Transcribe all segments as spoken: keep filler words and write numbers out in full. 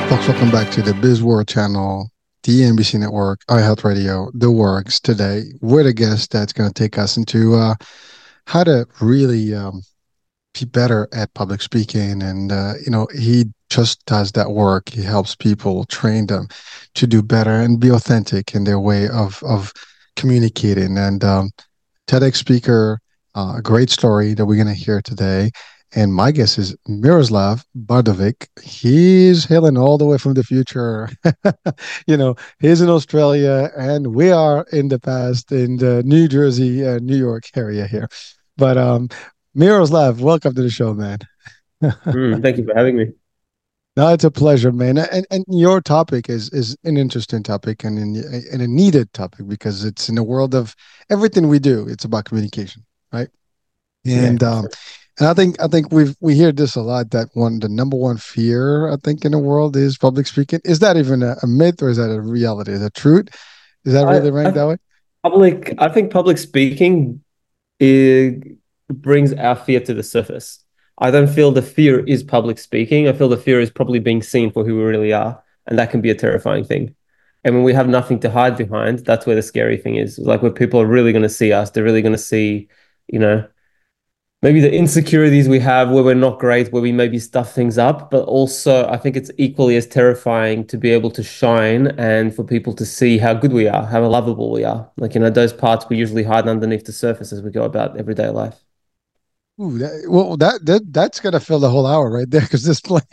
Folks, welcome back to the Biz World channel, the N B C Network, iHealthRadio, The Works. Today, with a guest that's going to take us into uh, how to really um, be better at public speaking. And, uh, you know, he just does that work. He helps people train them to do better and be authentic in their way of, of communicating. And um, TEDx speaker, uh, a great story that we're going to hear today. And my guess is Miroslav Bardovic. He's hailing all the way from the future. You know, he's in Australia, and we are in the past in the New Jersey, uh, New York area here. But um, Miroslav, welcome to the show, man. Mm, thank you for having me. No, it's a pleasure, man. And and your topic is is an interesting topic and in, and a needed topic because it's in the world of everything we do. It's about communication, right? Yeah. And um, and I think I think we've we hear this a lot that one the number one fear I think in the world is public speaking. Is that even a, a myth or is that a reality? Is that truth? Is that I, really ranked I that way? public I think public speaking it brings our fear to the surface. I don't feel the fear is public speaking. I feel the fear is probably being seen for who we really are, and that can be a terrifying thing. And when we have nothing to hide behind, that's where the scary thing is. Like where people are really going to see us, they're really going to see, you know, maybe the insecurities we have where we're not great, where we maybe stuff things up, but also I think it's equally as terrifying to be able to shine and for people to see how good we are, how lovable we are. Like, you know, those parts we usually hide underneath the surface as we go about everyday life. Ooh, that, well, that that that's gonna fill the whole hour right there because this plane,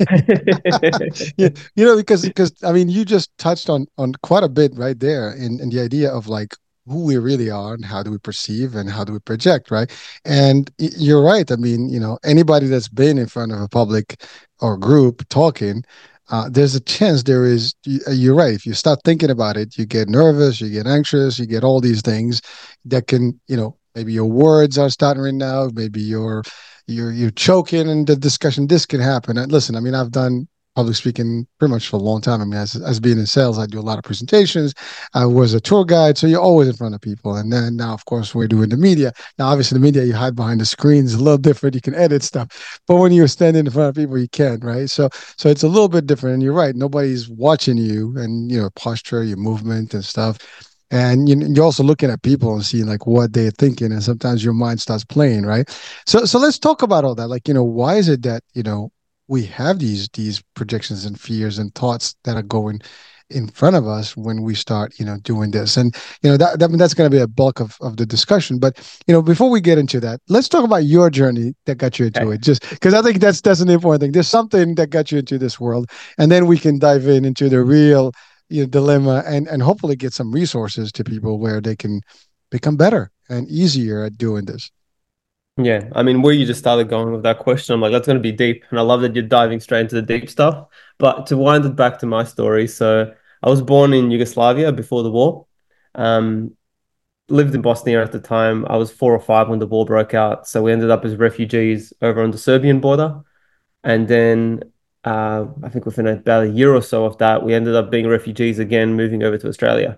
yeah, you know, because because I mean, you just touched on on quite a bit right there in in the idea of like who we really are and how do we perceive and how do we project, right? And you're right. I mean, you know, anybody that's been in front of a public or group talking, uh, there's a chance there is. You're right. If you start thinking about it, you get nervous, you get anxious, you get all these things that can, you know, maybe your words are stuttering now, maybe you're you're you're choking in the discussion. This can happen. And listen, I mean, I've done public speaking pretty much for a long time. I mean, as as being in sales, I do a lot of presentations. I was a tour guide, so you're always in front of people. And then now, of course, we're doing the media. Now, obviously, the media you hide behind the screens a little different. You can edit stuff, but when you're standing in front of people, you can't, right? So so it's a little bit different. And you're right, nobody's watching you and you know posture, your movement and stuff. And you, you're also looking at people and seeing like what they're thinking, and sometimes your mind starts playing, right? So, so let's talk about all that. Like, you know, why is it that you know we have these these projections and fears and thoughts that are going in front of us when we start, you know, doing this? And you know that, that that's going to be a bulk of of the discussion. But you know, before we get into that, let's talk about your journey that got you into Okay. it. Just because I think that's that's an important thing. There's something that got you into this world, and then we can dive in into the real you know, dilemma and and hopefully get some resources to people where they can become better and easier at doing this. Yeah, I mean, where you just started going with that question, I'm like, that's going to be deep. And I love that you're diving straight into the deep stuff. But to wind it back to my story, so I was born in Yugoslavia before the war. Um, lived in Bosnia at the time. I was four or five when the war broke out. So we ended up as refugees over on the Serbian border. And then uh, I think within about a year or so of that, we ended up being refugees again, moving over to Australia.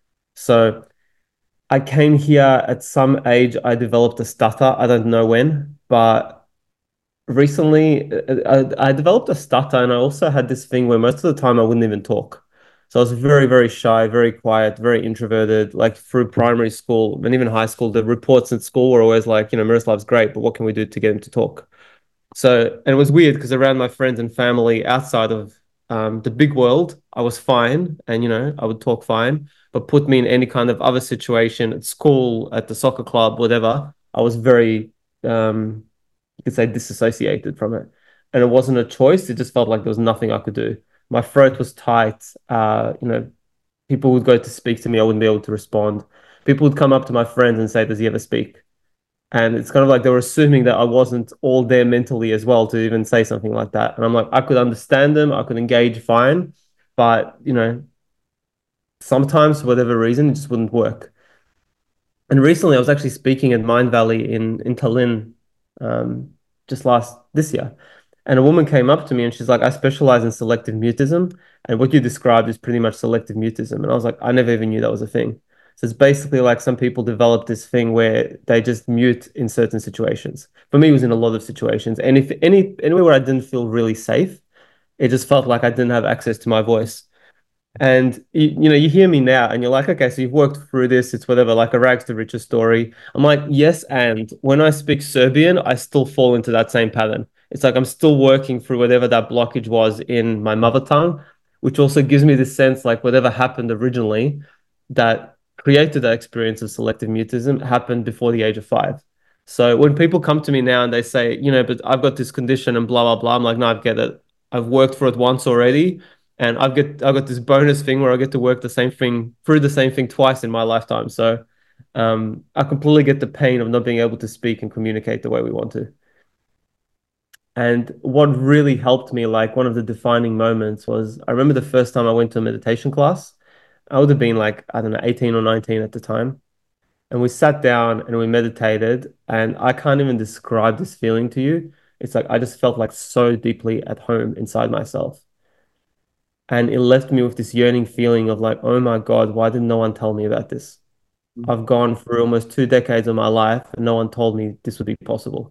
So I came here at some age. I developed a stutter. I don't know when, but recently uh, I, I developed a stutter, and I also had this thing where most of the time I wouldn't even talk. So I was very, very shy, very quiet, very introverted. Like through primary school and even high school, the reports at school were always like, you know, Miroslav's great, but what can we do to get him to talk? So, and it was weird because around my friends and family outside of um, the big world, I was fine and, you know, I would talk fine. But put me in any kind of other situation at school, at the soccer club, whatever, I was very, um, you could say, disassociated from it. And it wasn't a choice. It just felt like there was nothing I could do. My throat was tight. Uh, you know, people would go to speak to me, I wouldn't be able to respond. People would come up to my friends and say, "Does he ever speak?" And it's kind of like they were assuming that I wasn't all there mentally as well to even say something like that. And I'm like, I could understand them, I could engage fine, but you know, sometimes for whatever reason, it just wouldn't work. And recently, I was actually speaking at Mind Valley in in Tallinn, um, just last this year, and a woman came up to me and she's like, "I specialize in selective mutism, and what you described is pretty much selective mutism." And I was like, "I never even knew that was a thing." So it's basically like some people develop this thing where they just mute in certain situations. For me, it was in a lot of situations, and if any anywhere where I didn't feel really safe, It just felt like I didn't have access to my voice. And you, you know, you hear me now and you're like, okay, so you've worked through this, it's whatever, like a rags to riches story. I'm like, yes, and when I speak Serbian, I still fall into that same pattern. It's like I'm still working through whatever that blockage was in my mother tongue, which also gives me this sense like whatever happened originally that created that experience of selective mutism happened before the age of five. So when people come to me now and they say, you know, but I've got this condition and blah, blah, blah, I'm like, no, I get it. I've worked for it once already. And I've get I've got this bonus thing where I get to work the same thing through the same thing twice in my lifetime. So um, I completely get the pain of not being able to speak and communicate the way we want to. And what really helped me, like one of the defining moments was I remember the first time I went to a meditation class. I would have been like, I don't know, eighteen or nineteen at the time. And we sat down and we meditated. And I can't even describe this feeling to you. It's like I just felt like so deeply at home inside myself. And it left me with this yearning feeling of like, oh my God, why did no one tell me about this? I've gone through almost two decades of my life and no one told me this would be possible.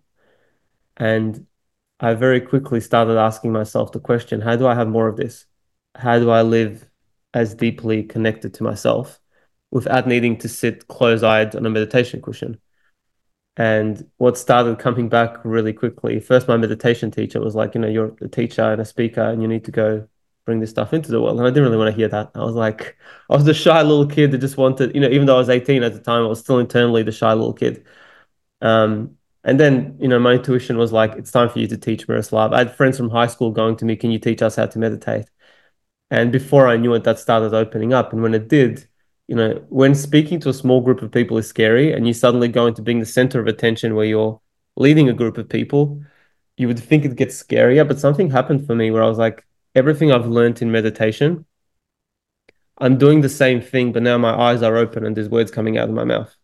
And I very quickly started asking myself the question, how do I have more of this? How do I live as deeply connected to myself without needing to sit close-eyed on a meditation cushion? And what started coming back really quickly, first, my meditation teacher was like, you know, you're a teacher and a speaker and you need to go bring this stuff into the world. And I didn't really want to hear that. I was like, I was the shy little kid that just wanted, you know, even though I was eighteen at the time, I was still internally the shy little kid. Um, and then, you know, my intuition was like, it's time for you to teach, Miroslav. I had friends from high school going to me, can you teach us how to meditate? And before I knew it, that started opening up. And when it did, you know, when speaking to a small group of people is scary and you suddenly go into being the center of attention where you're leading a group of people, you would think it gets scarier. But something happened for me where I was like, everything I've learned in meditation, I'm doing the same thing, but now my eyes are open and there's words coming out of my mouth.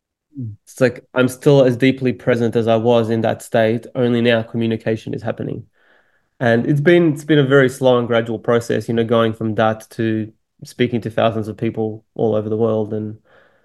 It's like I'm still as deeply present as I was in that state, only now communication is happening. And it's been it's been a very slow and gradual process, you know, going from that to speaking to thousands of people all over the world and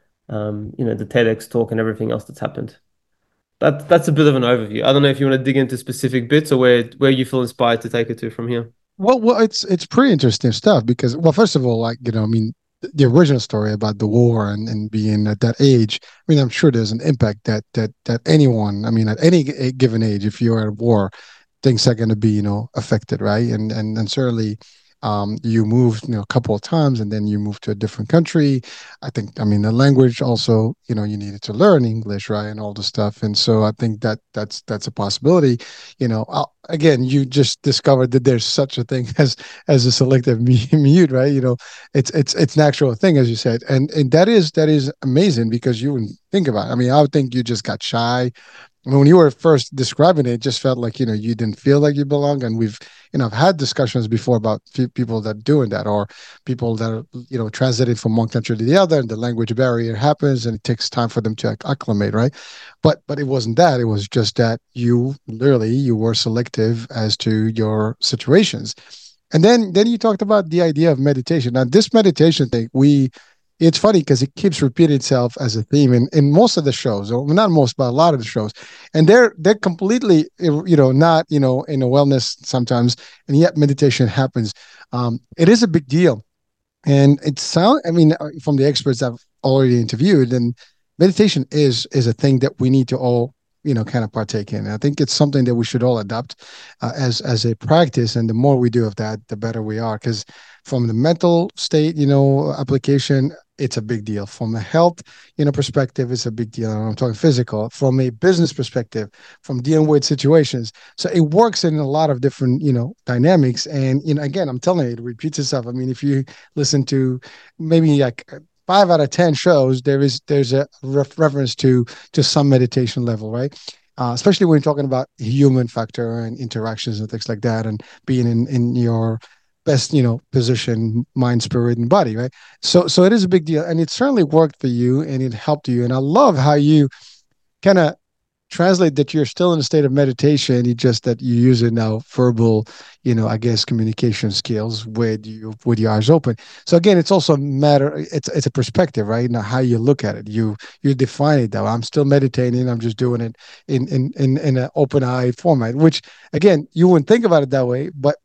um, you know, the TEDx talk and everything else that's happened. That that's a bit of an overview. I don't know if you want to dig into specific bits or where where you feel inspired to take it to from here. Well, well, it's it's pretty interesting stuff because, well, first of all, like you know, I mean, the original story about the war and, and being at that age. I mean, I'm sure there's an impact that that that anyone, I mean, at any given age, if you're at war, things are going to be, you know, affected, right? And and and certainly, um, you moved, you know, a couple of times, and then you moved to a different country. I think, I mean, the language also, you know, you needed to learn English, right, and all the stuff. And so I think that that's that's a possibility. You know, I'll, again, you just discovered that there's such a thing as as a selective mute, right? You know, it's it's it's natural thing, as you said, and and that is that is amazing because you wouldn't think about it. I mean, I would think you just got shy. I mean, when you were first describing it, it just felt like, you know, you didn't feel like you belong. And we've, you know, I've had discussions before about people that are doing that or people that are, you know, transiting from one country to the other and the language barrier happens and it takes time for them to acclimate, right? But but it wasn't that. It was just that you literally, you were selective as to your situations. And then then you talked about the idea of meditation. Now, this meditation thing, we it's funny because it keeps repeating itself as a theme in, in most of the shows, or not most, but a lot of the shows. And they're they're completely, you know, not, you know, in a wellness sometimes, and yet meditation happens. Um, it is a big deal. And it sounds, I mean, from the experts I've already interviewed, and meditation is is a thing that we need to all, you know, kind of partake in. I think it's something that we should all adopt uh, as as a practice. And the more we do of that, the better we are. Because from the mental state, you know, application, it's a big deal. From a health, you know, perspective, it's a big deal. I'm talking physical. From a business perspective, from dealing with situations. So it works in a lot of different, you know, dynamics. And, you know, again, I'm telling you, it repeats itself. I mean, if you listen to maybe like five out of ten shows, there is there's a ref- reference to to some meditation level, right? Uh, especially when you're talking about human factor and interactions and things like that, and being in in your best, you know, position, mind, spirit, and body, right? So so it is a big deal, and it certainly worked for you, and it helped you. And I love how you kind of translate that you're still in a state of meditation. You just that you use it now verbal, you know, I guess communication skills with you with your eyes open. So again, it's also a matter. It's it's a perspective, right? Now how you look at it. You you define it though. I'm still meditating. I'm just doing it in in in in an open eye format. Which again, you wouldn't think about it that way, but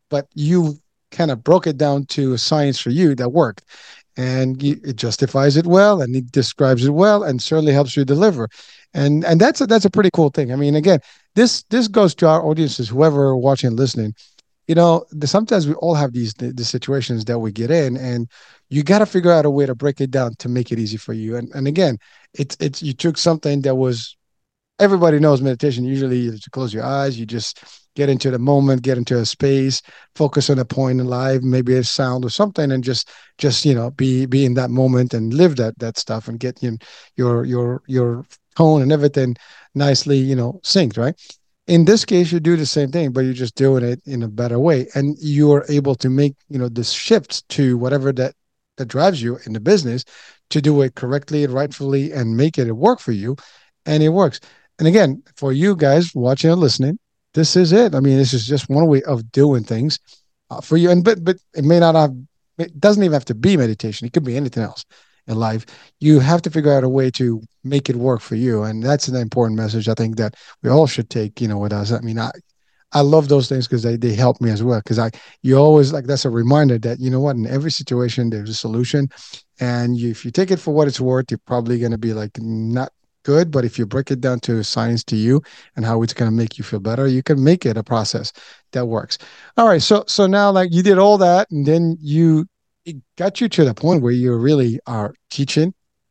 but you kind of broke it down to a science for you that worked, and you, it justifies it well, and it describes it well, and certainly helps you deliver. And and that's a, that's a pretty cool thing. I mean, again, this this goes to our audiences, whoever watching and listening. You know, the, sometimes we all have these the, the situations that we get in, and you got to figure out a way to break it down to make it easy for you. And and again, it's it's you took something that was, everybody knows meditation. Usually you just close your eyes, you just get into the moment, get into a space, focus on a point in life, maybe a sound or something, and just just you know be be in that moment and live that that stuff and get you your your your tone and everything nicely, you know, synced, right? In this case, you do the same thing, but you're just doing it in a better way, and you're able to make, you know, this shift to whatever that that drives you in the business, to do it correctly and rightfully and make it work for you, and it works. And again, for you guys watching and listening, this is it. I mean, this is just one way of doing things uh, for you. And but but it may not have. It doesn't even have to be meditation. It could be anything else in life. You have to figure out a way to make it work for you, and that's an important message I think that we all should take, you know, with us. I mean, I I love those things because they they help me as well. Because I you always like, that's a reminder that, you know what, in every situation there's a solution, and you, if you take it for what it's worth, you're probably going to be like not good. But if you break it down to science to you and how it's going to make you feel better, you can make it a process that works. All right, so so now, like, you did all that, and then you it got you to the point where you really are teaching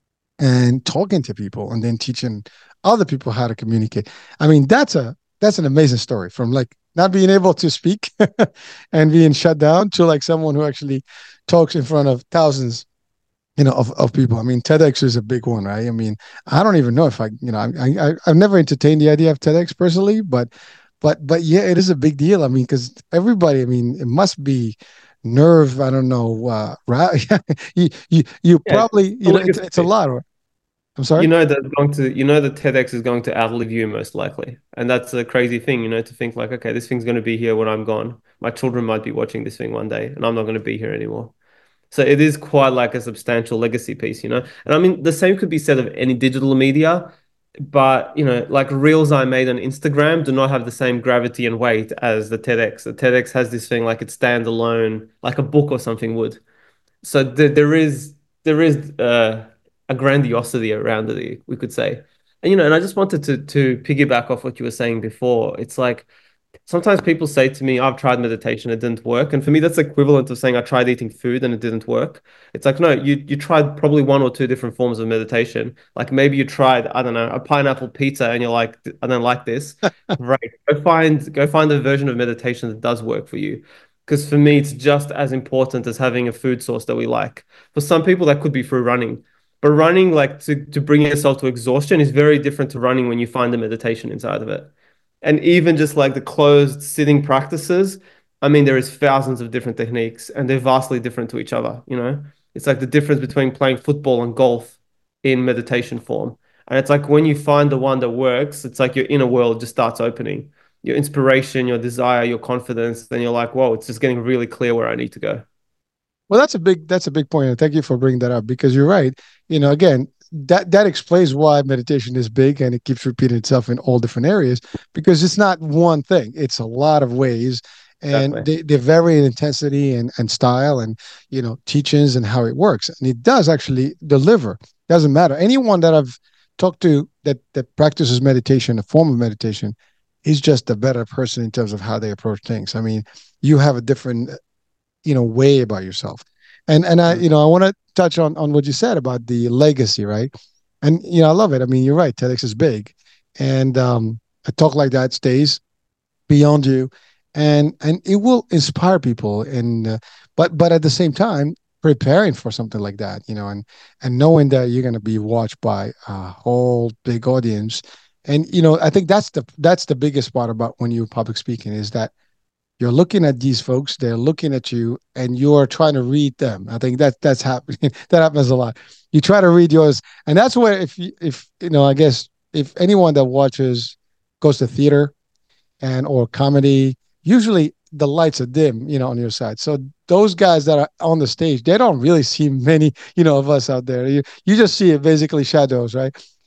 and talking to people, and then teaching other people how to communicate. I mean, that's a that's an amazing story, from like not being able to speak and being shut down to like someone who actually talks in front of thousands, you know, of, of people. I mean, TEDx is a big one, right? I mean, I don't even know if I, you know, I, I I've never entertained the idea of TEDx personally, but but but yeah, it is a big deal. I mean, because everybody, I mean, it must be nerve. I don't know. Uh, right? you you you Yeah, probably, a you know, it's legacy it's a piece. lot. I'm sorry. You know that going to you know that TEDx is going to outlive you most likely. And that's a crazy thing, you know, to think like, okay, this thing's going to be here when I'm gone. My children might be watching this thing one day and I'm not going to be here anymore. So it is quite like a substantial legacy piece, you know. And I mean, the same could be said of any digital media, but you know, like reels I made on Instagram do not have the same gravity and weight as the TEDx. The TEDx has this thing like it stands alone, like a book or something would. So there, there is there is uh, a grandiosity around it, we could say. And you know, and I just wanted to to piggyback off what you were saying before. It's like sometimes people say to me, I've tried meditation, it didn't work. And for me, that's equivalent of saying I tried eating food and it didn't work. It's like, no, you you tried probably one or two different forms of meditation. Like maybe you tried, I don't know, a pineapple pizza and you're like, I don't like this. Right. Go find go find a version of meditation that does work for you. Because for me, it's just as important as having a food source that we like. For some people, that could be through running. But running, like to, to bring yourself to exhaustion, is very different to running when you find the meditation inside of it. And even just like the closed sitting practices, I mean, there is thousands of different techniques and they're vastly different to each other, you know? It's like the difference between playing football and golf in meditation form. And it's like when you find the one that works, it's like your inner world just starts opening. Your inspiration, your desire, your confidence, then you're like, whoa, it's just getting really clear where I need to go. Well, that's a big that's a big point, and thank you for bringing that up, because you're right. You know, again, that that explains why meditation is big and it keeps repeating itself in all different areas, because it's not one thing; it's a lot of ways, and Exactly. they they vary in intensity and and style, and you know, teachings and how it works, and it does actually deliver. Doesn't matter. Anyone that I've talked to that that practices meditation, a form of meditation, is just a better person in terms of how they approach things. I mean, you have a different, you know, way about yourself. And and I, Mm. you know, I want to touch on on what you said about the legacy, right? And you know, I love it. I mean, you're right. TEDx is big, and um, a talk like that stays beyond you, and and it will inspire people. And uh, but but at the same time, preparing for something like that, you know, and and knowing that you're going to be watched by a whole big audience, and you know, I think that's the that's the biggest part about when you're public speaking, is that you're looking at these folks, they're looking at you, and you're trying to read them. I think that that's happening. That happens a lot. You try to read yours, and that's where, if you, if you know, I guess if anyone that watches goes to theater and or comedy, usually the lights are dim, you know, on your side. So those guys that are on the stage, they don't really see many, you know, of us out there. You you just see it basically shadows, right?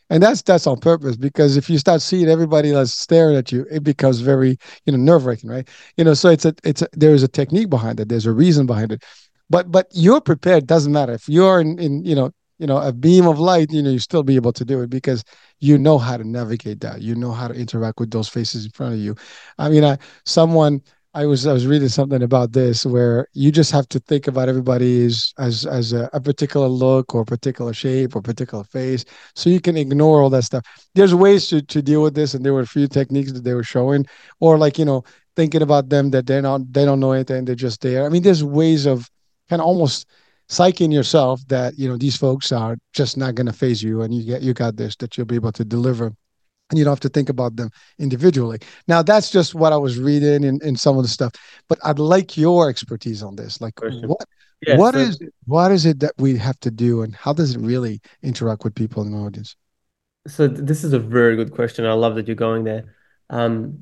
and that's that's on purpose, because if you start seeing everybody that's staring at you, it becomes very, you know, nerve wracking, right? You know, so it's a it's a, there is a technique behind it. There's a reason behind it, but but you're prepared. Doesn't matter if you're in in you know you know a beam of light. You know, you still be able to do it because you know how to navigate that. You know how to interact with those faces in front of you. I mean, I someone I was I was reading something about this where you just have to think about everybody as as as a, a particular look or particular shape or particular face, so you can ignore all that stuff. There's ways to to deal with this, and there were a few techniques that they were showing, or like you know thinking about them that they're not they don't know anything, they're just there. I mean, there's ways of kind of almost psyching yourself that you know these folks are just not going to phase you, and you get you got this, that you'll be able to deliver, and you don't have to think about them individually. Now, that's just what I was reading in, in some of the stuff, but I'd like your expertise on this. Like, Question. what Yeah, what so is what is it that we have to do, and how does it really interact with people in the audience? so this is a very good question. I love that you're going there. Um,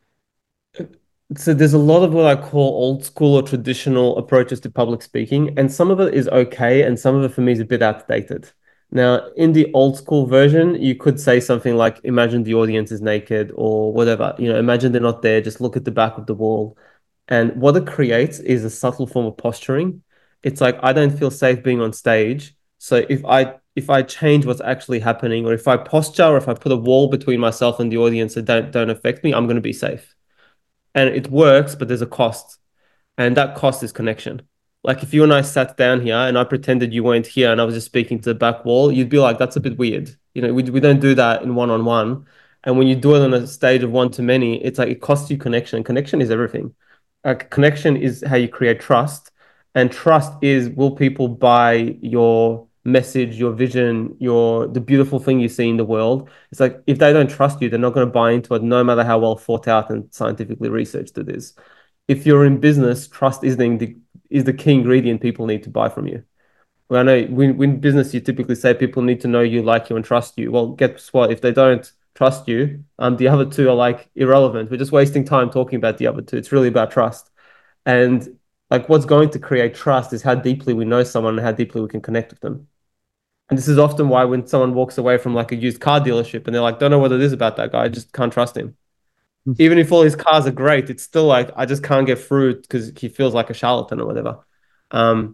So there's a lot of what I call old school or traditional approaches to public speaking, and some of it is okay, and some of it for me is a bit outdated. Now, in the old school version, you could say something like, imagine the audience is naked or whatever. You know, imagine they're not there, just look at the back of the wall. And what it creates is a subtle form of posturing. It's like I don't feel safe being on stage. So if I if I change what's actually happening, or if I posture, or if I put a wall between myself and the audience that don't don't affect me, I'm going to be safe, and it works, but there's a cost, and that cost is connection. Like if you and I sat down here and I pretended you weren't here and I was just speaking to the back wall, you'd be like, that's a bit weird. You know, we, we don't do that in one on one. And when you do it on a stage of one to many, it's like it costs you connection. Connection is everything. Like connection is how you create trust. And trust is, will people buy your message, your vision, your the beautiful thing you see in the world? It's like if they don't trust you, they're not going to buy into it, no matter how well thought out and scientifically researched it is. If you're in business, trust is the is the key ingredient people need to buy from you. Well, I know when, in business, you typically say people need to know you, like you, and trust you. Well, guess what? If they don't trust you, um, the other two are like irrelevant. We're just wasting time talking about the other two. It's really about trust. And like what's going to create trust is how deeply we know someone and how deeply we can connect with them. And this is often why when someone walks away from like a used car dealership and they're like, don't know what it is about that guy, I just can't trust him. Even if all his cars are great, it's still like I just can't get through because he feels like a charlatan or whatever. Um,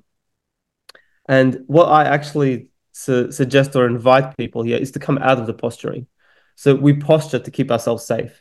and what I actually su suggest or invite people here is to come out of the posturing. So we posture to keep ourselves safe.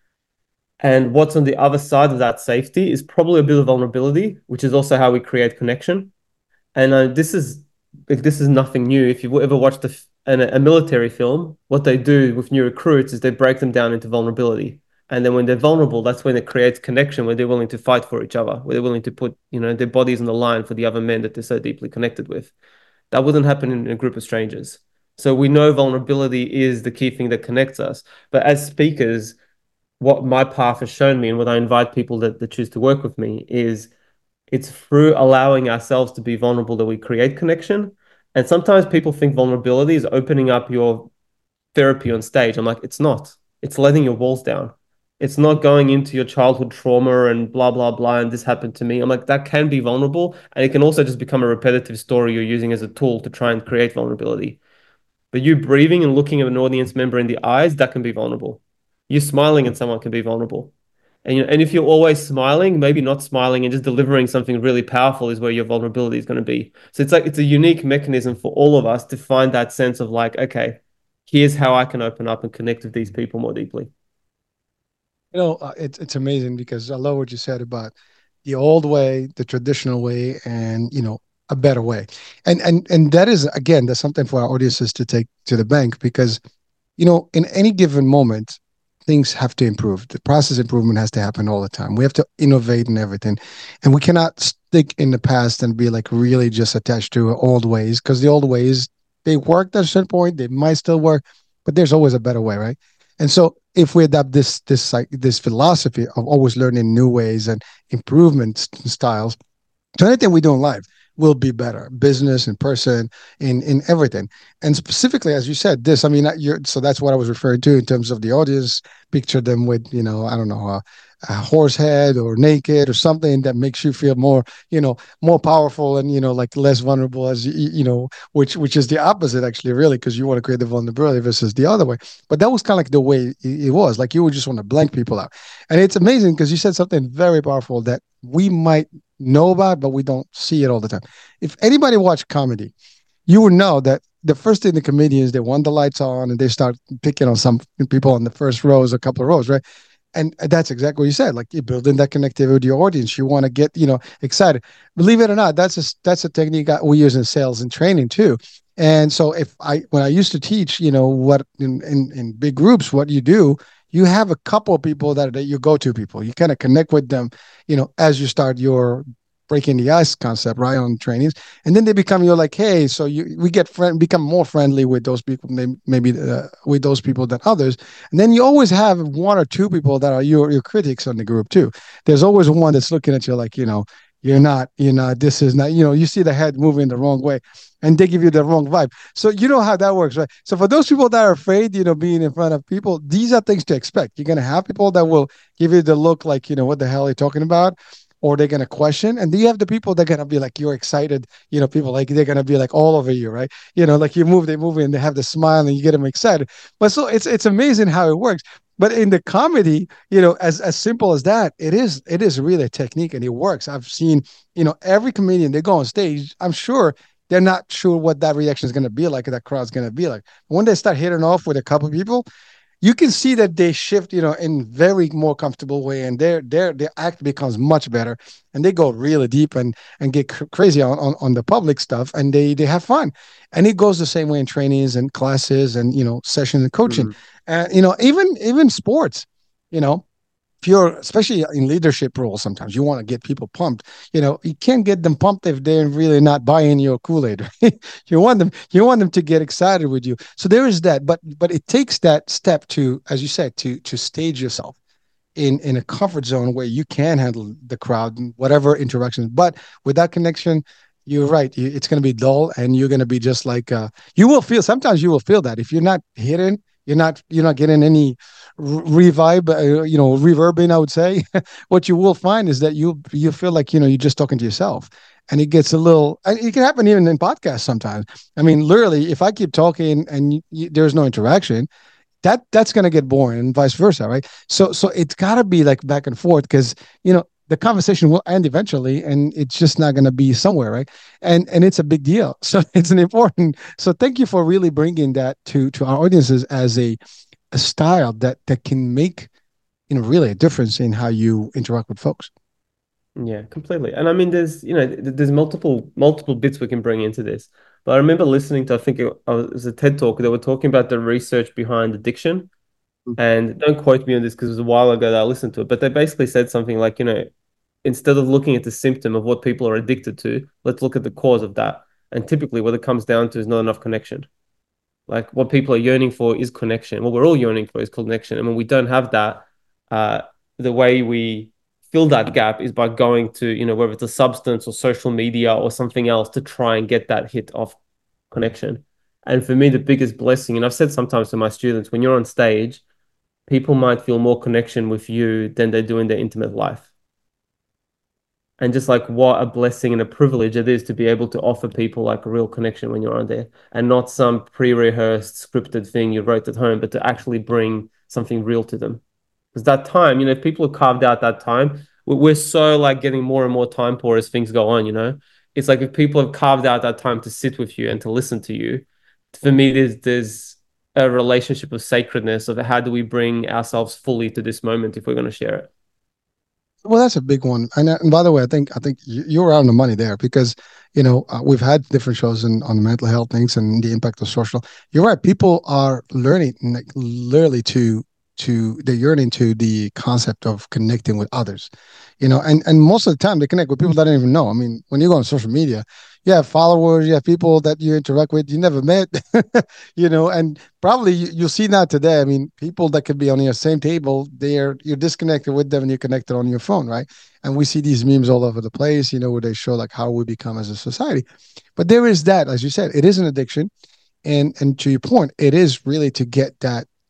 And what's on the other side of that safety is probably a bit of vulnerability, which is also how we create connection. And uh, this is this is nothing new. If you've ever watched a, a military film, what they do with new recruits is they break them down into vulnerability. And then when they're vulnerable, that's when it creates connection, where they're willing to fight for each other, where they're willing to put, you know, their bodies on the line for the other men that they're so deeply connected with. That wouldn't happen in a group of strangers. So we know vulnerability is the key thing that connects us. But as speakers, what my path has shown me and what I invite people that, that choose to work with me is it's through allowing ourselves to be vulnerable that we create connection. And sometimes people think vulnerability is opening up your therapy on stage. I'm like, it's not. It's letting your walls down. It's not going into your childhood trauma and blah, blah, blah. And this happened to me. I'm like, that can be vulnerable. And it can also just become a repetitive story you're using as a tool to try and create vulnerability. But you breathing and looking at an audience member in the eyes, that can be vulnerable. You smiling at someone can be vulnerable. And, you know, and if you're always smiling, maybe not smiling and just delivering something really powerful is where your vulnerability is going to be. So it's like it's a unique mechanism for all of us to find that sense of like, okay, here's how I can open up and connect with these people more deeply. You know, uh, it's it's amazing because I love what you said about the old way, the traditional way, and you know, a better way. And and and that is again, that's something for our audiences to take to the bank, because you know, in any given moment, things have to improve. The process improvement has to happen all the time. We have to innovate in everything, and we cannot stick in the past and be like really just attached to old ways, because the old ways, they worked at a certain point, they might still work, but there's always a better way, right? And so if we adopt this this like this philosophy of always learning new ways and improvement styles, so anything we do in life will be better, business, in person, in in everything. And specifically, as you said, this, I mean, you're, so that's what I was referring to in terms of the audience. Picture them with, you know, I don't know, uh, a horse head or naked or something that makes you feel more, you know, more powerful and, you know, like less vulnerable as you, you know, which which is the opposite actually, really, because you want to create the vulnerability versus the other way. But that was kind of like the way it, it was. Like you would just want to blank people out. And it's amazing because you said something very powerful that we might know about, but we don't see it all the time. If anybody watch comedy, you would know that the first thing the comedians, they want the lights on and they start picking on some people on the first rows, a couple of rows, right? And that's exactly what you said. Like you're building that connectivity with your audience. You want to get, you know, excited. Believe it or not, that's a that's a technique we use in sales and training too. And so if I when I used to teach, you know, what in in, in big groups, what you do, you have a couple of people that, that you go to people. You kind of connect with them, you know, as you start your breaking the ice concept, right, on trainings, and then they become you're like, hey, so you we get friend become more friendly with those people, maybe, maybe uh, with those people than others, and then you always have one or two people that are your your critics on the group too. There's always one that's looking at you like, you know, you're not, you know, this is not, you know, you see the head moving the wrong way, and they give you the wrong vibe. So you know how that works, right? So for those people that are afraid, you know, being in front of people, these are things to expect. You're gonna have people that will give you the look like, you know, what the hell are you talking about? Or they're gonna question, and then you have the people that are gonna be like you're excited, you know, people like they're gonna be like all over you, right? You know, like you move, they move, and they have the smile, and you get them excited. But so it's it's amazing how it works. But in the comedy, you know, as as simple as that, it is it is really a technique, and it works. I've seen, you know, every comedian they go on stage. I'm sure they're not sure what that reaction is going to be like, or that crowd's going to be like. When they start hitting off with a couple of people, you can see that they shift, you know, in very more comfortable way, and their their their act becomes much better, and they go really deep and and get cr- crazy on, on on the public stuff, and they they have fun, and it goes the same way in trainings and classes and, you know, sessions and coaching, Mm. and you know, even even sports, you know, if you're especially in leadership roles, sometimes you want to get people pumped. You know, you can't get them pumped if they're really not buying your Kool-Aid. Right? you want them you want them to get excited with you. So there is that, but but it takes that step to, as you said, to to stage yourself in in a comfort zone where you can handle the crowd and whatever interactions. But with that connection, you're right. It's going to be dull, and you're going to be just like, uh, you will feel. Sometimes you will feel that if you're not hitting, you're not you're not getting any revive, uh, you know, reverbing. I would say what you will find is that you you feel like, you know, you're just talking to yourself, and it gets a little. It can happen even in podcasts sometimes. I mean, literally, if I keep talking and you, you, there's no interaction, that that's going to get boring, and vice versa, right? So so it's got to be like back and forth, because, you know, the conversation will end eventually, and it's just not going to be somewhere, right? And and it's a big deal. So it's an important. So thank you for really bringing that to to our audiences as a a style that that can make, you know, really a difference in how you interact with folks. Yeah, completely. And I mean, there's, you know, th- there's multiple multiple bits we can bring into this. But I remember listening to, I think it was a TED talk. They were talking about the research behind addiction. And don't quote me on this because it was a while ago that I listened to it. But they basically said something like, you know, instead of looking at the symptom of what people are addicted to, let's look at the cause of that. And typically, what it comes down to is not enough connection. Like what people are yearning for is connection. What we're all yearning for is connection. And when we don't have that, uh, the way we fill that gap is by going to, you know, whether it's a substance or social media or something else to try and get that hit of connection. And for me, the biggest blessing, and I've said sometimes to my students, when you're on stage, people might feel more connection with you than they do in their intimate life. And just like what a blessing and a privilege it is to be able to offer people like a real connection when you're on there, and not some pre-rehearsed scripted thing you wrote at home, but to actually bring something real to them. Because that time, you know, if people have carved out that time, we're so like getting more and more time poor as things go on, you know. It's like if people have carved out that time to sit with you and to listen to you, for me, there's there's a relationship of sacredness of how do we bring ourselves fully to this moment if we're going to share it. Well, that's a big one. And, uh, and by the way, I think I think you, you're on the money there, because, you know, uh, we've had different shows in, on mental health things and the impact of social. You're right. People are learning, like, literally to to they're yearning to the concept of connecting with others, you know, and and most of the time they connect with people that don't even know. I mean, when you go on social media, you have followers, you have people that you interact with you never met, you know, and probably you, you'll see that today. I mean, people that could be on your same table, they're you're disconnected with them and you're connected on your phone, right? And we see these memes all over the place, you know, where they show like how we become as a society. But there is that, as you said, it is an addiction, and and to your point, it is really to get that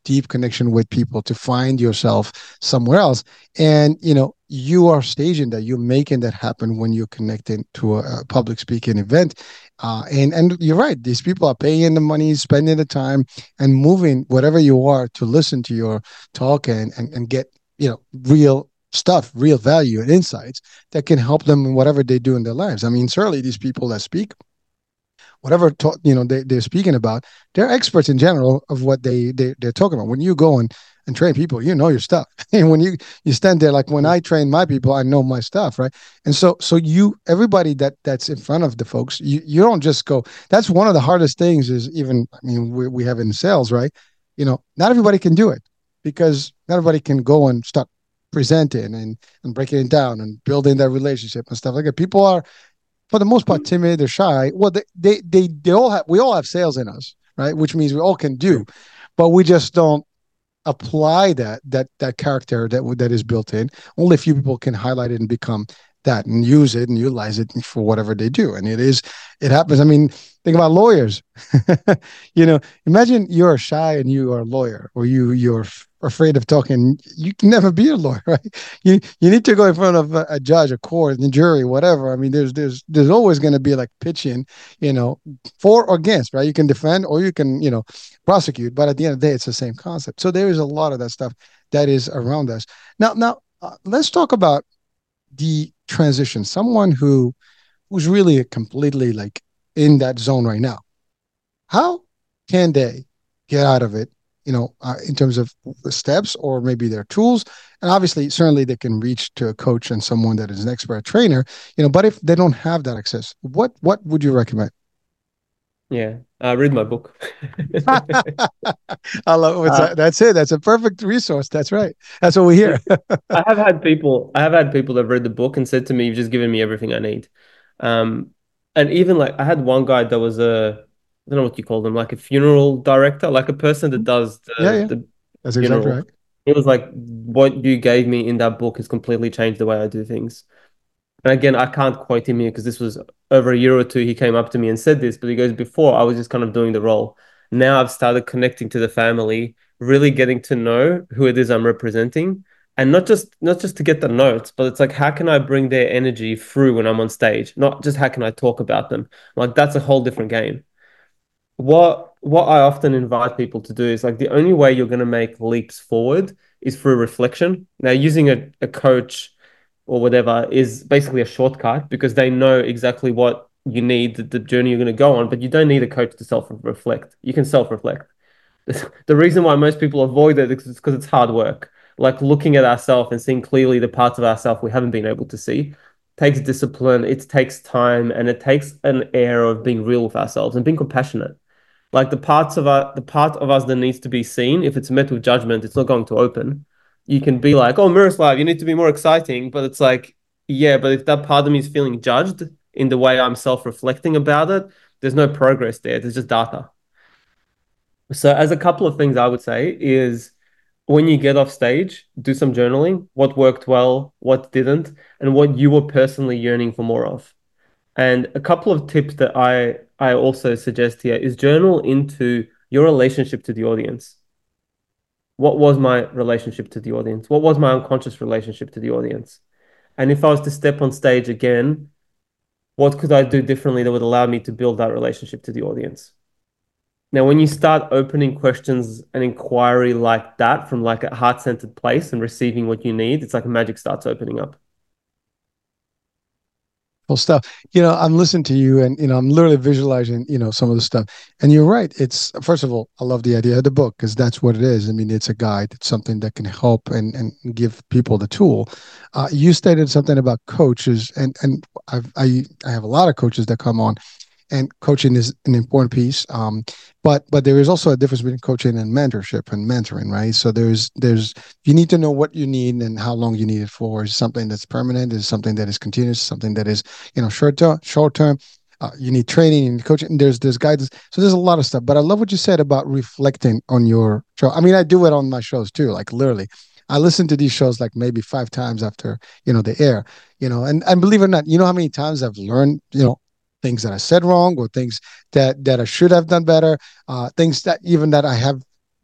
deep connection with people to find yourself somewhere else. And, you know, you are staging that, you're making that happen when you're connecting to a, a public speaking event. Uh, and, and you're right, these people are paying the money, spending the time, and moving whatever you are to listen to your talk and, and, and get, you know, real stuff, real value and insights that can help them in whatever they do in their lives. I mean, certainly these people that speak, whatever to, you know they, they're speaking about, they're experts in general of what they, they they're talking about. When you go and, and train people, you know your stuff. And when you you stand there, like when I train my people, I know my stuff, right? And so so you, everybody that that's in front of the folks, you you don't just go. That's one of the hardest things is, even, I mean, we, we have in sales, right? You know, not everybody can do it, because not everybody can go and start presenting and and breaking it down and building that relationship and stuff like that. People are, for the most part, timid, they're shy. Well, they, they, they, they all have, we all have sales in us, right? Which means we all can do, but we just don't apply that, that, that character that, that is built in. Only a few people can highlight it and become that and use it and utilize it for whatever they do. And it is, it happens. I mean, think about lawyers. You know, imagine you're shy and you are a lawyer, or you, you're afraid of talking. You can never be a lawyer, right? You you need to go in front of a, a judge, a court, a jury, whatever. I mean, there's there's there's always going to be like pitching, you know, for or against, right? You can defend or you can, you know, prosecute, but at the end of the day, it's the same concept. So there is a lot of that stuff that is around us. Now, now uh, let's talk about the transition. Someone who who's really completely like in that zone right now. How can they get out of it, you know, uh, in terms of the steps or maybe their tools? And obviously, certainly they can reach to a coach and someone that is an expert trainer, you know, but if they don't have that access, what, what would you recommend? Yeah, uh, read my book. I love it. Uh, That's it. That's a perfect resource. That's right. That's what we hear. I have had people, I have had people that read the book and said to me, "You've just given me everything I need." Um, and even like I had one guy that was a, I don't know what you call them, like a funeral director, like a person that does the, Yeah, yeah. the That's exactly funeral. right. It was like, what you gave me in that book has completely changed the way I do things. And again, I can't quote him here because this was over a year or two. He came up to me and said this, but he goes, before I was just kind of doing the role. Now I've started connecting to the family, really getting to know who it is I'm representing. And not just not just to get the notes, but it's like, how can I bring their energy through when I'm on stage? Not just how can I talk about them? Like that's a whole different game. What what I often invite people to do is like the only way you're going to make leaps forward is through reflection. Now, using a, a coach or whatever is basically a shortcut because they know exactly what you need, the, the journey you're going to go on, but you don't need a coach to self-reflect. You can self-reflect. The reason why most people avoid it is because it's hard work. Like looking at ourselves and seeing clearly the parts of ourselves we haven't been able to see takes discipline, it takes time, and it takes an air of being real with ourselves and being compassionate. Like the parts of our, the part of us that needs to be seen, if it's met with judgment, it's not going to open. You can be like, "Oh, Miroslav, you need to be more exciting," but it's like, yeah, but if that part of me is feeling judged in the way I'm self-reflecting about it, there's no progress there. There's just data. So, as a couple of things I would say is when you get off stage, do some journaling. What worked well, what didn't, and what you were personally yearning for more of. And a couple of tips that I I also suggest here is journal into your relationship to the audience. What was my relationship to the audience? What was my unconscious relationship to the audience? And if I was to step on stage again, what could I do differently that would allow me to build that relationship to the audience? Now, when you start opening questions and inquiry like that from like a heart-centered place and receiving what you need, it's like magic starts opening up. Cool stuff. You know, I'm listening to you and, you know, I'm literally visualizing, you know, some of the stuff. And you're right. It's, first of all, I love the idea of the book because that's what it is. I mean, it's a guide. It's something that can help and, and give people the tool. Uh, you stated something about coaches and, and I've, I, I have a lot of coaches that come on, and coaching is an important piece. Um, but but there is also a difference between coaching and mentorship and mentoring, right? So there's there's you need to know what you need and how long you need it for. Is something that's permanent? Is something that is continuous? Something that is, you know, short term, short term. Uh, you need training, you need coaching. There's there's guidance. So there's a lot of stuff. But I love what you said about reflecting on your show. I mean, I do it on my shows too. Like literally, I listen to these shows like maybe five times after, you know, the air. You know, and and believe it or not, you know how many times I've learned, you know, things that I said wrong or things that that I should have done better, uh, things that even that I have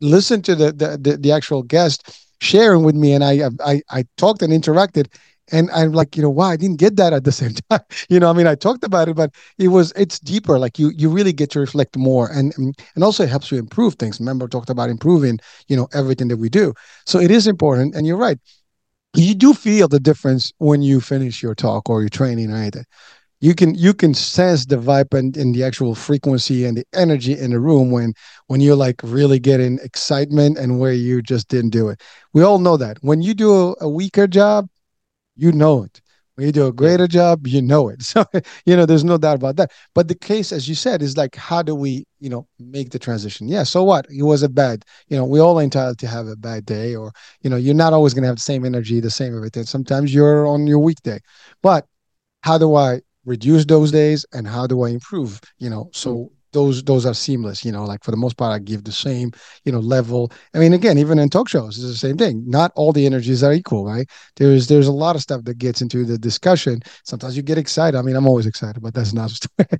listen to the the the, the actual guest sharing with me, and I I I talked and interacted. And I'm like, you know, wow, I didn't get that at the same time. You know, I mean, I talked about it, but it was it's deeper. Like you you really get to reflect more, and and also it helps you improve things. Remember, I talked about improving, you know, everything that we do. So it is important, and you're right. You do feel the difference when you finish your talk or your training or anything. You can you can sense the vibe and, and the actual frequency and the energy in the room when when you're like really getting excitement and where you just didn't do it. We all know that when you do a, a weaker job, you know it. When you do a Yeah. greater job, you know it. So, you know, there's no doubt about that. But the case, as you said, is like, how do we, you know, make the transition? Yeah. So what? It was a bad, you know, we all entitled to have a bad day, or, you know, you're not always going to have the same energy, the same everything. Sometimes you're on your weekday. But how do I reduce those days and how do I improve? You know, Mm. so those those are seamless. You know, like for the most part, I give the same you know level. I mean, again, even in talk shows, it's the same thing. Not all the energies are equal, right? There's there's a lot of stuff that gets into the discussion. Sometimes you get excited. I mean, I'm always excited, but that's not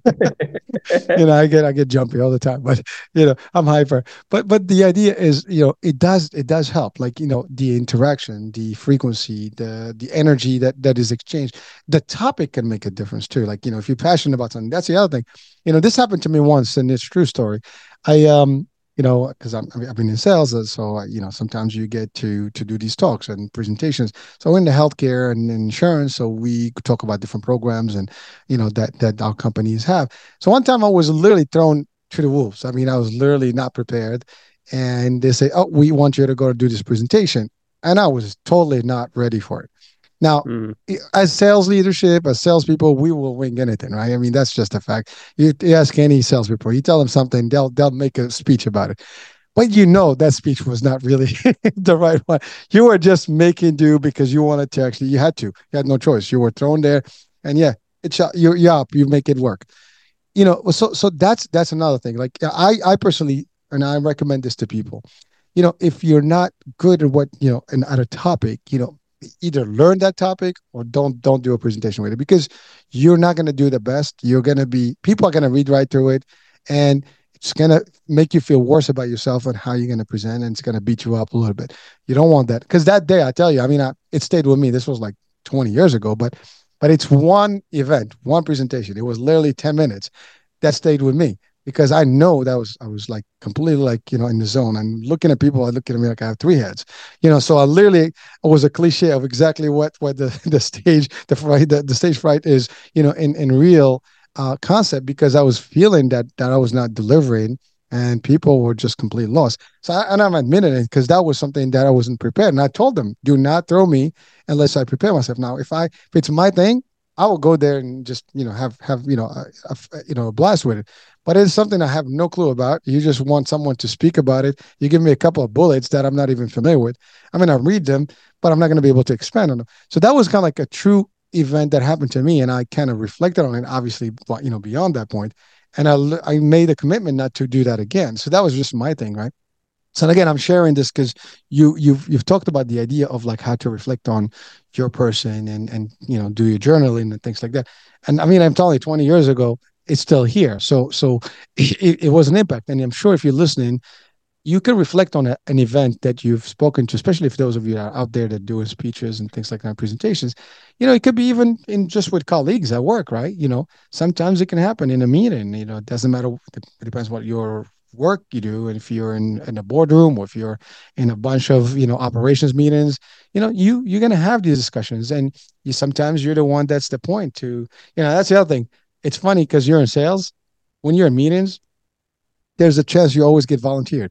you know, I get I get jumpy all the time, but you know, I'm hyper. But but the idea is, you know, it does it does help. Like, you know, the interaction, the frequency, the the energy that that is exchanged. The topic can make a difference too. Like, you know, if you're passionate about something, that's the other thing. You know, this happened to me once, and it's a true story. I um you know, because I'm I've been in sales, uh, so uh, you know sometimes you get to to do these talks and presentations. So we're in the healthcare and insurance, so we talk about different programs and you know that that our companies have. So one time I was literally thrown to the wolves. I mean, I was literally not prepared. And they say, oh, we want you to go to do this presentation. And I was totally not ready for it. Now, Mm. as sales leadership, as salespeople, we will wing anything, right? I mean, that's just a fact. You, you ask any salespeople, you tell them something, they'll they'll make a speech about it. But you know that speech was not really the right one. You were just making do because you wanted to actually, you had to. You had no choice. You were thrown there. And yeah, it's you you up, you make it work. You know, so so that's that's another thing. Like I I personally, and I recommend this to people. You know, if you're not good at what you know and at a topic, you know, either learn that topic or don't don't do a presentation with it, because you're not going to do the best. You're going to be people are going to read right through it, and it's going to make you feel worse about yourself and how you're going to present, and it's going to beat you up a little bit. You don't want that, because that day, I tell you, I mean, I, it stayed with me. This was like twenty years ago, but but it's one event, one presentation. It was literally ten minutes that stayed with me, because I know that was I was like completely like you know in the zone. I'm looking at people, I look at me like I have three heads, you know. So I literally it was a cliche of exactly what what the the stage the fright the, the stage fright is, you know, in in real uh, concept, because I was feeling that that I was not delivering. And people were just completely lost. So, I, and I'm admitting it because that was something that I wasn't prepared. And I told them, do not throw me unless I prepare myself. Now, if I if it's my thing, I will go there and just you know have have you know a, a you know a blast with it. But it's something I have no clue about. You just want someone to speak about it. You give me a couple of bullets that I'm not even familiar with. I mean, I read them, but I'm not going to be able to expand on them. So that was kind of like a true event that happened to me, and I kind of reflected on it. Obviously, you know, beyond that point, and I I made a commitment not to do that again. So that was just my thing, right? So again, I'm sharing this because you you've you've talked about the idea of like how to reflect on your person and and you know do your journaling and things like that. And I mean, I'm telling you, twenty years ago, it's still here. So so it, it was an impact. And I'm sure if you're listening, you can reflect on a, an event that you've spoken to, especially if those of you that are out there that doing speeches and things like that, presentations. You know, it could be even in just with colleagues at work, right? You know, sometimes it can happen in a meeting. You know, it doesn't matter. It depends what your work you do, and if you're in, in a boardroom or if you're in a bunch of you know operations meetings, you know, you you're gonna have these discussions, and you sometimes you're the one that's the point to, you know, that's the other thing. It's funny because you're in sales, when you're in meetings, there's a chance you always get volunteered.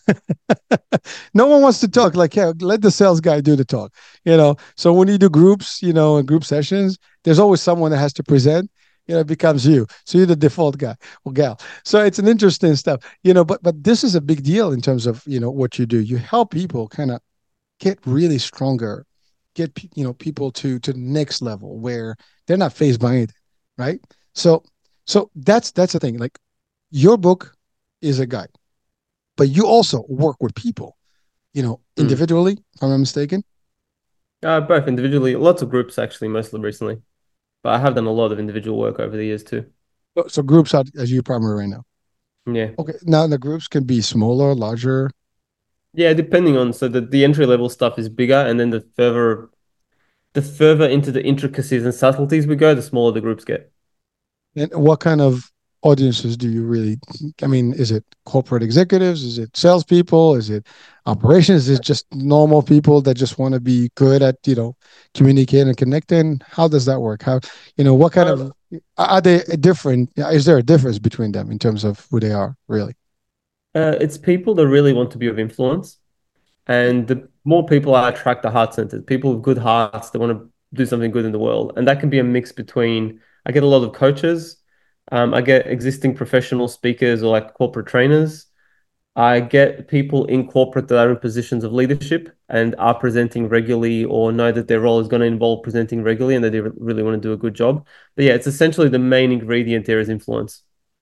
No one wants to talk. Like, yeah, let the sales guy do the talk. You know. So when you do groups, you know, and group sessions, there's always someone that has to present. You know, it becomes you. So you're the default guy or gal. So it's an interesting stuff. You know, but but this is a big deal in terms of you know what you do. You help people kind of get really stronger, get you know people to to the next level where they're not phased by anything, right? So so that's that's the thing. Like your book is a guide, but you also work with people, you know, Mm. individually, if I'm not mistaken. Uh, both individually, lots of groups actually, mostly recently. But I have done a lot of individual work over the years too. So, so groups are as your primary right now. Yeah. Okay. Now the groups can be smaller, larger. Yeah, depending on so the, the entry level stuff is bigger, and then the further the further into the intricacies and subtleties we go, the smaller the groups get. And what kind of audiences do you really, I mean, is it corporate executives? Is it salespeople? Is it operations? Is it just normal people that just want to be good at, you know, communicating and connecting? How does that work? How, you know, what kind Um, of, are they different? Is there a difference between them in terms of who they are, really? uh, it's people that really want to be of influence, and the more people I attract, the heart centered people with good hearts that want to do something good in the world, and that can be a mix between. I get a lot of coaches, um, I get existing professional speakers or like corporate trainers. I get people in corporate that are in positions of leadership and are presenting regularly or know that their role is going to involve presenting regularly and that they really want to do a good job. But yeah, it's essentially the main ingredient there is influence.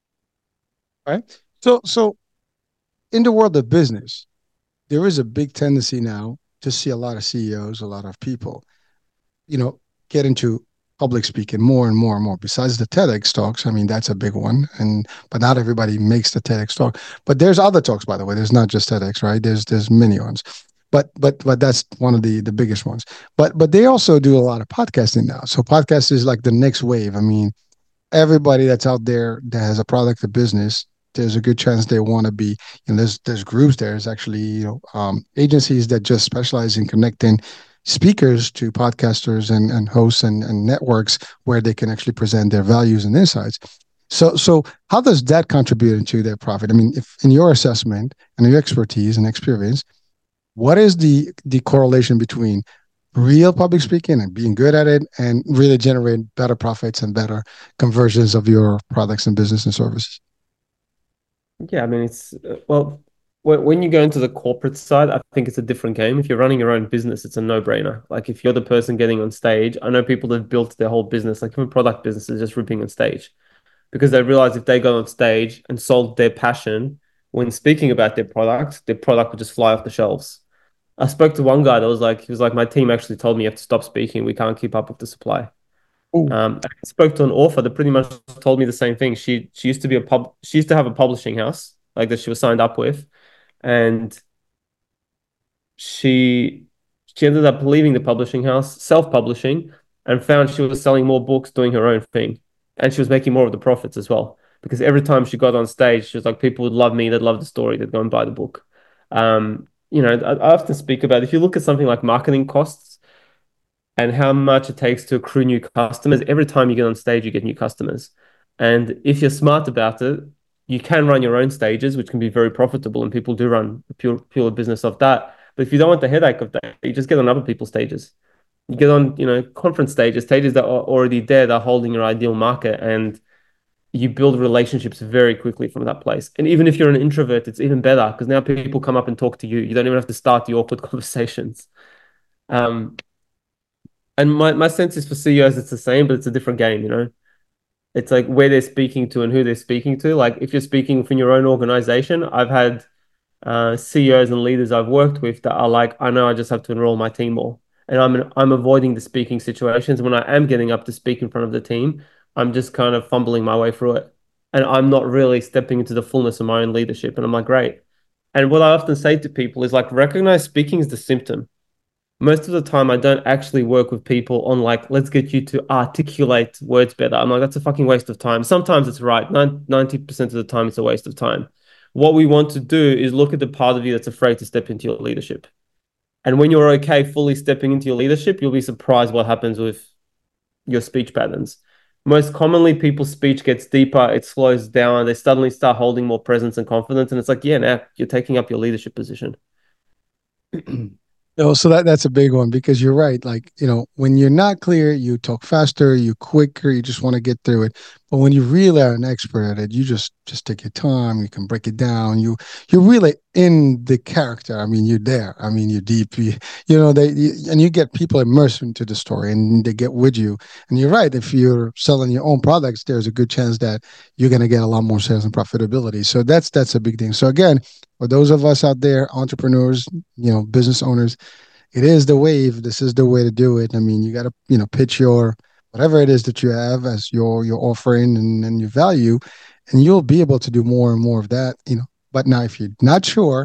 Right. So, so in the world of business, there is a big tendency now to see a lot of C E Os, a lot of people, you know, get into public speaking more and more and more. Besides the TEDx talks, I mean, that's a big one. And but not everybody makes the TEDx talk. But there's other talks, by the way. There's not just TEDx, right? There's there's many ones. But but but that's one of the the biggest ones. But but they also do a lot of podcasting now. So podcast is like the next wave. I mean, everybody that's out there that has a product or business, there's a good chance they want to be. You know, there's there's groups. There's actually you know um, agencies that just specialize in connecting speakers to podcasters and, and hosts and, and networks where they can actually present their values and insights. So so how does that contribute into their profit? I mean, if in your assessment and your expertise and experience, what is the the correlation between real public speaking and being good at it and really generate better profits and better conversions of your products and business and services? Yeah, I mean, it's uh, well, when, when you go into the corporate side, I think it's a different game. If you're running your own business, it's a no-brainer. Like if you're the person getting on stage, I know people that have built their whole business, like even product businesses, just ripping on stage because they realize if they go on stage and sold their passion when speaking about their product, their product would just fly off the shelves. I spoke to one guy that was like, he was like, my team actually told me you have to stop speaking. We can't keep up with the supply. Oh, Um, I spoke to an author that pretty much told me the same thing. She she used to be a pub, she used to have a publishing house like that she was signed up with, and she she ended up leaving the publishing house, self-publishing, and found she was selling more books, doing her own thing, and she was making more of the profits as well. Because every time she got on stage, she was like, people would love me, they'd love the story, they'd go and buy the book. Um, you know, I, I often speak about if you look at something like marketing costs and how much it takes to accrue new customers. Every time you get on stage, you get new customers. And if you're smart about it, you can run your own stages, which can be very profitable, and people do run a pure pure business of that. But if you don't want the headache of that, you just get on other people's stages. You get on, you know, conference stages, stages that are already there, they're holding your ideal market, and you build relationships very quickly from that place. And even if you're an introvert, it's even better because now people come up and talk to you. You don't even have to start the awkward conversations. Um, and my, my sense is for C E Os, it's the same, but it's a different game, you know? It's like where they're speaking to and who they're speaking to. Like if you're speaking within your own organization, I've had uh, C E Os and leaders I've worked with that are like, I know I just have to enroll my team more. And I'm I'm avoiding the speaking situations. When I am getting up to speak in front of the team, I'm just kind of fumbling my way through it. And I'm not really stepping into the fullness of my own leadership. And I'm like, great. And what I often say to people is like, recognize speaking is the symptom. Most of the time I don't actually work with people on like, let's get you to articulate words better. I'm like, that's a fucking waste of time. Sometimes it's right. ninety percent of the time, it's a waste of time. What we want to do is look at the part of you that's afraid to step into your leadership. And when you're okay fully stepping into your leadership, you'll be surprised what happens with your speech patterns. Most commonly, people's speech gets deeper, it slows down, they suddenly start holding more presence and confidence. And it's like, yeah, now you're taking up your leadership position. no, so that that's a big one because you're right. Like, you know, when you're not clear, you talk faster, you quicker, you just want to get through it. But when you really are an expert at it, you just just take your time, you can break it down. You you're really in the character. I mean, you're there. I mean, you're deep. You, you know, they you, and you get people immersed into the story and they get with you. And you're right. If you're selling your own products, there's a good chance that you're gonna get a lot more sales and profitability. So that's that's a big thing. So again, for those of us out there, entrepreneurs, you know, business owners, it is the wave. This is the way to do it. I mean, you got to, you know, pitch your whatever it is that you have as your your offering and, and your value, and you'll be able to do more and more of that, you know. But now, if you're not sure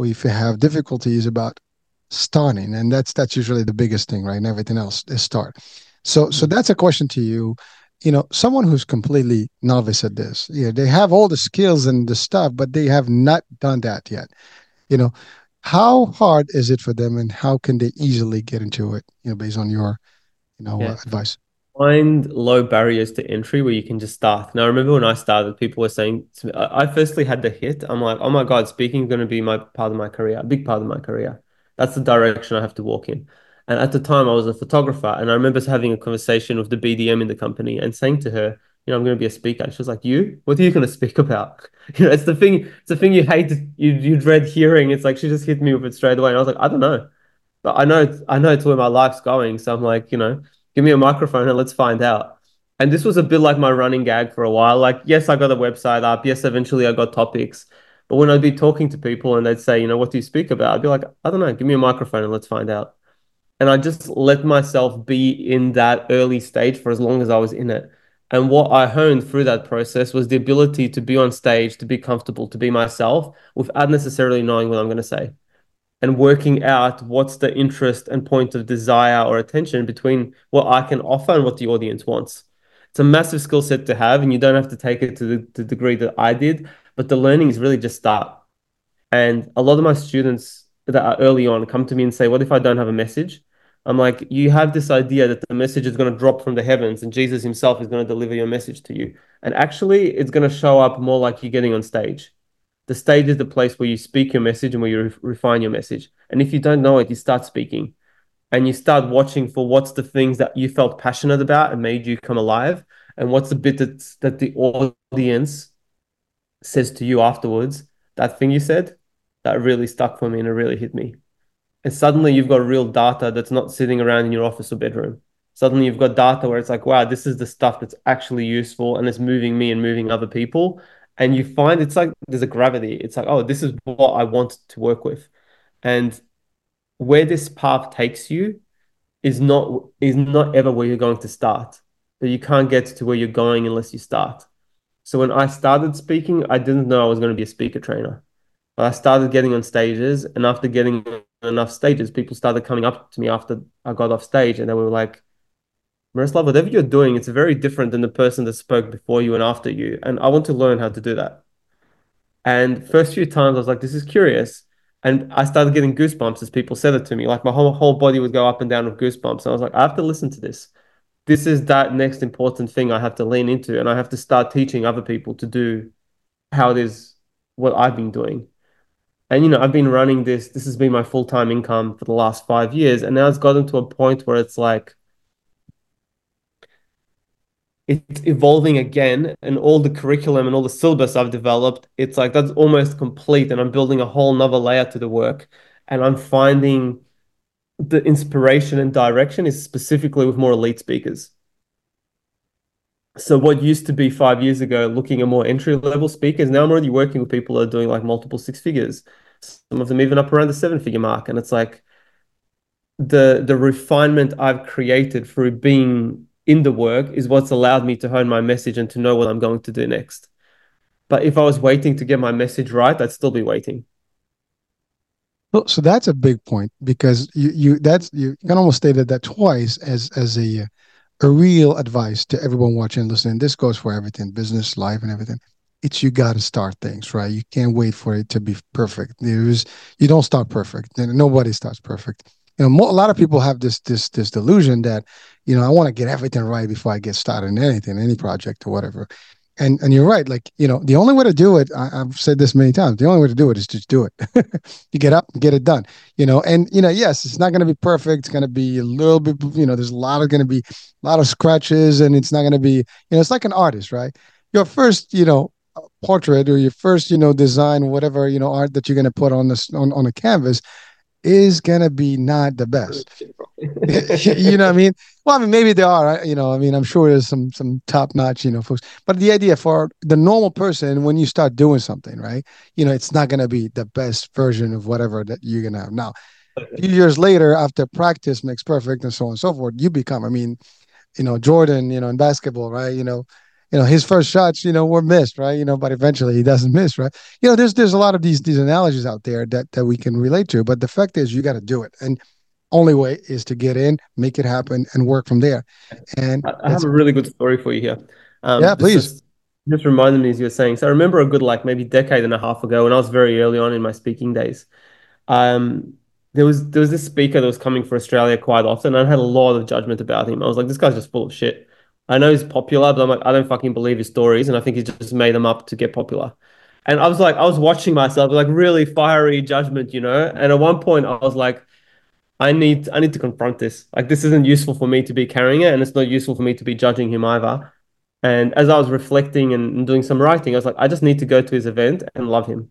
or if you have difficulties about starting, and that's that's usually the biggest thing, right? And everything else is start. So so Mm. that's a question to you. You know, someone who's completely novice at this, yeah, they have all the skills and the stuff, but they have not done that yet. You know, how hard is it for them, and how can they easily get into it? You know, based on your, you know, uh, Yeah. advice. Find low barriers to entry where you can just start. Now, I remember when I started, people were saying to me, I I firstly had the hit. I'm like, oh my God, speaking is going to be my part of my career, a big part of my career. That's the direction I have to walk in. And at the time, I was a photographer, and I remember having a conversation with the B D M in the company and saying to her, you know, I'm going to be a speaker. She was like, you? What are you going to speak about? You know, it's the thing, it's the thing you hate, you you dread hearing. It's like she just hit me with it straight away, and I was like, I don't know. But I know I know it's where my life's going. So I'm like, you know, give me a microphone and let's find out. And this was a bit like my running gag for a while. Like, yes, I got a website up. Yes, eventually I got topics. But when I'd be talking to people and they'd say, you know, what do you speak about? I'd be like, I don't know, give me a microphone and let's find out. And I just let myself be in that early stage for as long as I was in it. And what I honed through that process was the ability to be on stage, to be comfortable, to be myself without necessarily knowing what I'm going to say and working out what's the interest and point of desire or attention between what I can offer and what the audience wants. It's a massive skill set to have, and you don't have to take it to the, the degree that I did, but the learning is really just start. And a lot of my students that are early on come to me and say, what if I don't have a message? I'm like, you have this idea that the message is going to drop from the heavens and Jesus himself is going to deliver your message to you. And actually, it's going to show up more like you're getting on stage. The stage is the place where you speak your message and where you re- refine your message. And if you don't know it, you start speaking and you start watching for what's the things that you felt passionate about and made you come alive, and what's the bit that's, that the audience says to you afterwards. That thing you said, that really stuck for me and it really hit me. And suddenly you've got real data that's not sitting around in your office or bedroom. Suddenly you've got data where it's like, wow, this is the stuff that's actually useful and it's moving me and moving other people. And you find it's like there's a gravity. It's like, oh, this is what I want to work with. And where this path takes you is not is not ever where you're going to start. But you can't get to where you're going unless you start. So when I started speaking, I didn't know I was going to be a speaker trainer. But I started getting on stages, and after getting on enough stages, people started coming up to me after I got off stage, and they were like, Miroslav, whatever you're doing, it's very different than the person that spoke before you and after you. And I want to learn how to do that. And first few times I was like, this is curious. And I started getting goosebumps as people said it to me. Like my whole whole body would go up and down with goosebumps. And I was like, I have to listen to this. This is that next important thing I have to lean into. And I have to start teaching other people to do how it is what I've been doing. And you know, I've been running this, this has been my full-time income for the last five years. And now it's gotten to a point where it's like it's evolving again, and all the curriculum and all the syllabus I've developed, it's like that's almost complete, and I'm building a whole nother layer to the work. And I'm finding the inspiration and direction is specifically with more elite speakers. So what used to be five years ago, looking at more entry level speakers, now I'm already working with people that are doing like multiple six figures, some of them even up around the seven figure mark. And it's like the the refinement I've created through being in the work is what's allowed me to hone my message and to know what I'm going to do next. But if I was waiting to get my message right, I'd still be waiting. So, so that's a big point because you you that's you can almost stated that twice as as a a real advice to everyone watching and listening. This goes for everything, business, life, and everything. It's you got to start things, right? You can't wait for it to be perfect. There's you don't start perfect. Nobody starts perfect. You know, mo- a lot of people have this this this delusion that, you know, I want to get everything right before I get started in anything, any project or whatever. And and you're right. Like, you know, the only way to do it, I, I've said this many times. The only way to do it is just do it. You get up, get it done. You know, and you know, yes, it's not going to be perfect. It's going to be a little bit. You know, there's a lot of going to be a lot of scratches, and it's not going to be. You know, it's like an artist, right? Your first, you know, portrait or your first, you know, design, whatever, you know, art that you're going to put on this on on a canvas is gonna be not the best. You know what I mean? Well, I mean, maybe there are, you know, I mean, I'm sure there's some some top notch, you know, folks. But the idea for the normal person, when you start doing something, right? You know, it's not gonna be the best version of whatever that you're gonna have. Now, a few years later, after practice makes perfect and so on and so forth, you become, I mean, you know, Jordan, you know, in basketball, right? You know, you know, his first shots, you know, were missed, right? You know, but eventually he doesn't miss, right? You know, there's there's a lot of these these analogies out there that that we can relate to, but the fact is, you got to do it, and only way is to get in, make it happen, and work from there. And I, I have that's a really good story for you here. yeah, Um, this please. is just reminded me as you were saying. So I remember a good like maybe decade and a half ago when I was very early on in my speaking days. Um, there was there was this speaker that was coming for Australia quite often. And I had a lot of judgment about him. I was like, this guy's just full of shit. I know he's popular, but I'm like, I don't fucking believe his stories, and I think he just made them up to get popular. And I was like, I was watching myself, like really fiery judgment, you know. And at one point, I was like, I need I need to confront this. Like this isn't useful for me to be carrying it, and it's not useful for me to be judging him either. And as I was reflecting and doing some writing, I was like, I just need to go to his event and love him.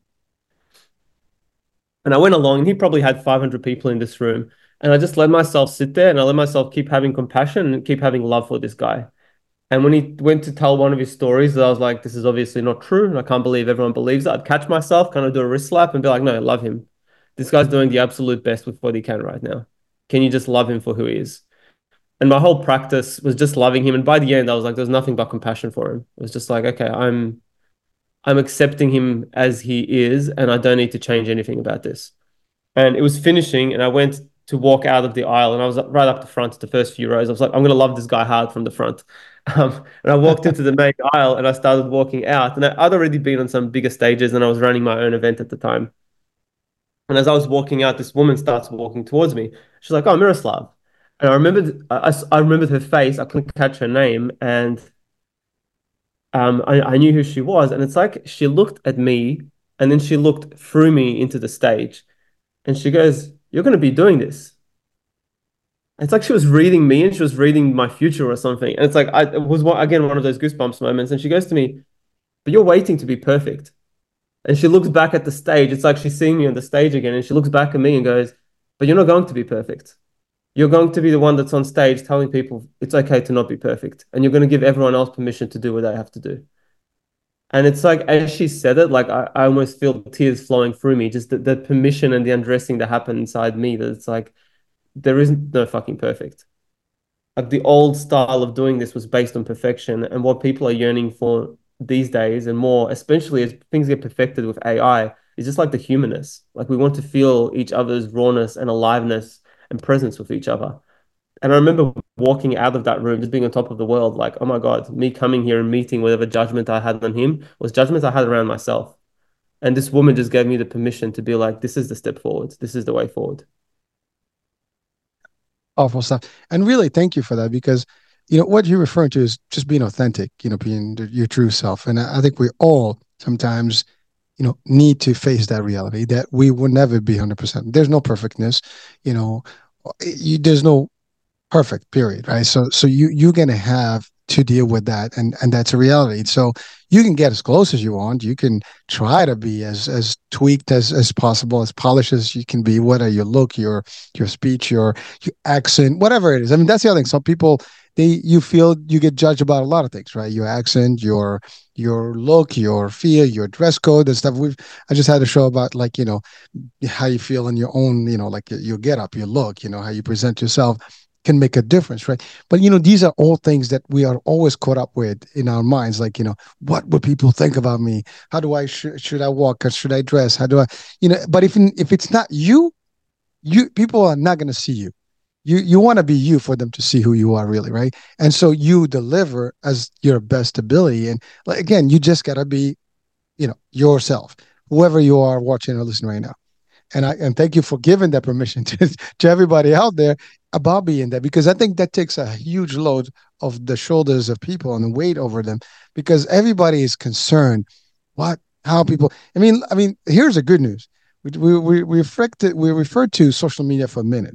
And I went along, and he probably had five hundred people in this room. And I just let myself sit there and I let myself keep having compassion and keep having love for this guy. And when he went to tell one of his stories, I was like, this is obviously not true. And I can't believe everyone believes it. I'd catch myself, kind of do a wrist slap and be like, no, I love him. This guy's doing the absolute best with what he can right now. Can you just love him for who he is? And my whole practice was just loving him. And by the end, I was like, there's nothing but compassion for him. It was just like, okay, I'm I'm accepting him as he is, and I don't need to change anything about this. And it was finishing, and I went to walk out of the aisle, and I was right up the front, the first few rows. I was like, I'm going to love this guy hard from the front. Um, and I walked into the main aisle, and I started walking out. And I'd already been on some bigger stages, and I was running my own event at the time. And as I was walking out, this woman starts walking towards me. She's like, "Oh, Miroslav." And I remembered, I, I remembered her face. I couldn't catch her name, and um, I, I knew who she was. And it's like she looked at me, and then she looked through me into the stage, and she goes, "You're going to be doing this." It's like she was reading me, and she was reading my future or something. And it's like I it was one, again one of those goosebumps moments. And she goes to me, "But you're waiting to be perfect." And she looks back at the stage. It's like she's seeing me on the stage again, and she looks back at me and goes, "But you're not going to be perfect. You're going to be the one that's on stage telling people it's okay to not be perfect, and you're going to give everyone else permission to do what they have to do." And it's like, as she said it, like I, I almost feel tears flowing through me, just the, the permission and the undressing that happened inside me. That it's like, there isn't no fucking perfect. Like the old style of doing this was based on perfection. And what people are yearning for these days and more, especially as things get perfected with A I, is just like the humanness. Like we want to feel each other's rawness and aliveness and presence with each other. And I remember walking out of that room, just being on top of the world, like, oh my God, me coming here and meeting whatever judgment I had on him was judgment I had around myself. And this woman just gave me the permission to be like, this is the step forward. This is the way forward. Awful stuff. And really, thank you for that because, you know, what you're referring to is just being authentic, you know, being your true self. And I think we all sometimes, you know, need to face that reality that we will never be one hundred percent. There's no perfectness, you know, you, there's no perfect period, right? So, so you, you're going to have to deal with that. And, and that's a reality. So you can get as close as you want. You can try to be as, as tweaked as, as possible, as polished as you can be, whether your look, your, your speech, your, your accent, whatever it is. I mean, that's the other thing. Some people, they, you feel you get judged about a lot of things, right? Your accent, your, your look, your feel, your dress code and stuff. We've, I just had a show about like, you know, how you feel in your own, you know, like your, your get up, your look, you know, how you present yourself can make a difference, right? But you know, these are all things that we are always caught up with in our minds. Like, you know, what would people think about me? How do I sh- should I walk? Or should I dress? How do I, you know? But if if it's not you, you people are not going to see you. You you want to be you for them to see who you are really, right? And so you deliver as your best ability. And like, again, you just got to be, you know, yourself, whoever you are watching or listening right now. And I and thank you for giving that permission to, to everybody out there about being that because I think that takes a huge load of the shoulders of people and the weight over them because everybody is concerned what how people I mean I mean here's the good news. We we we, we referred to, we referred to social media for a minute.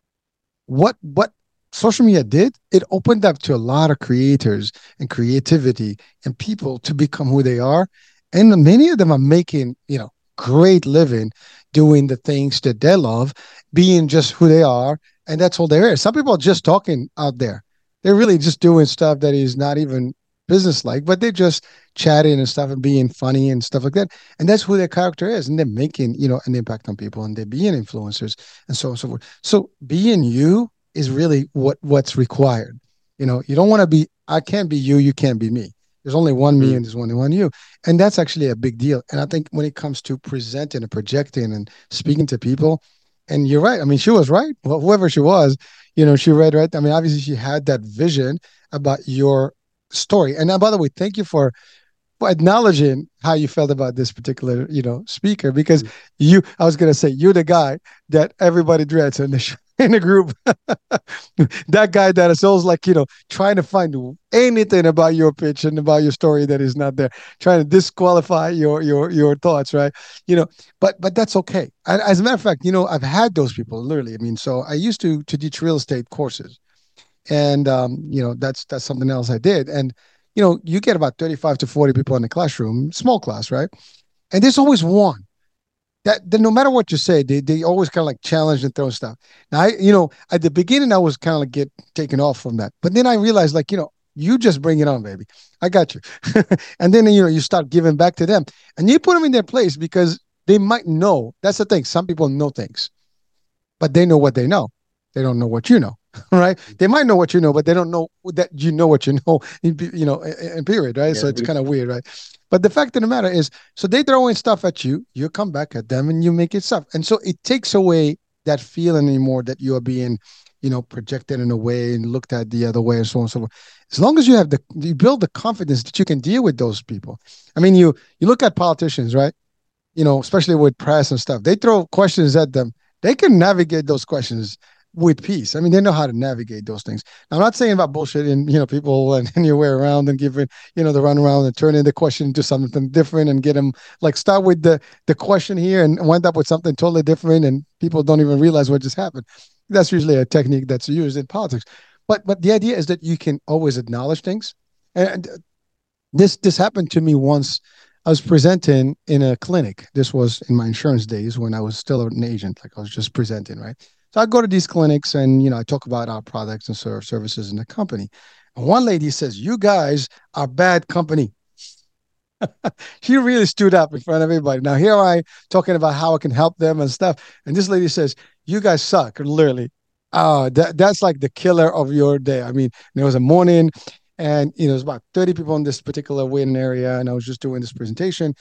What what social media did, it opened up to a lot of creators and creativity and people to become who they are. And many of them are making, you know, great living doing the things that they love, being just who they are, and that's all there is. Some people are just talking out there. They're really just doing stuff that is not even business like, but they're just chatting and stuff and being funny and stuff like that. And that's who their character is. And they're making, you know, an impact on people and they're being influencers and so on and so forth. So being you is really what what's required. You know, you don't want to be, I can't be you, you can't be me. There's only one me Mm. and there's only one you. And that's actually a big deal. And I think when it comes to presenting and projecting and speaking to people, and you're right. I mean, she was right. Well, whoever she was, you know, she read right. I mean, obviously she had that vision about your story. And now, by the way, thank you for for acknowledging how you felt about this particular, you know, speaker, because you, I was gonna say, you're the guy that everybody dreads in the in the group. That guy that is always like, you know, trying to find anything about your pitch and about your story that is not there, trying to disqualify your your your thoughts, right? You know, but but that's okay. As a matter of fact, you know, I've had those people literally. I mean, so I used to to teach real estate courses, and um, you know, that's that's something else I did, and you know, you get about thirty-five to forty people in the classroom, small class, right? And there's always one that, that no matter what you say, they, they always kind of like challenge and throw stuff. Now, I, you know, at the beginning, I was kind of like get taken off from that. But then I realized, like, you know, you just bring it on, baby. I got you. And then, you know, you start giving back to them and you put them in their place because they might know. That's the thing. Some people know things, but they know what they know. They don't know what you know, right? They might know what you know, but they don't know that you know what you know, you know, in period, right? Yeah. So it's kind of weird, right? But the fact of the matter is, so they throw in stuff at you, you come back at them and you make it stuff. And so it takes away that feeling anymore that you are being, you know, projected in a way and looked at the other way and so on and so forth. As long as you have the, you build the confidence that you can deal with those people. I mean, you, you look at politicians, right? You know, especially with press and stuff, they throw questions at them. They can navigate those questions with peace. I mean, they know how to navigate those things. Now, I'm not saying about bullshit and, you know, people and, and your way around and giving, you know, the run around and turning the question into something different and get them like start with the, the question here and wind up with something totally different and people don't even realize what just happened. That's usually a technique that's used in politics. But, but the idea is that you can always acknowledge things. And this, this happened to me once. I was presenting in a clinic. This was in my insurance days when I was still an agent, like I was just presenting, right? So I go to these clinics and, you know, I talk about our products and services in the company. And one lady says, "You guys are bad company." She really stood up in front of everybody. Now here I talking about how I can help them and stuff. And this lady says, "You guys suck," literally. Oh, that, that's like the killer of your day. I mean, there was a morning and, you know, there's about thirty people in this particular waiting area. And I was just doing this presentation.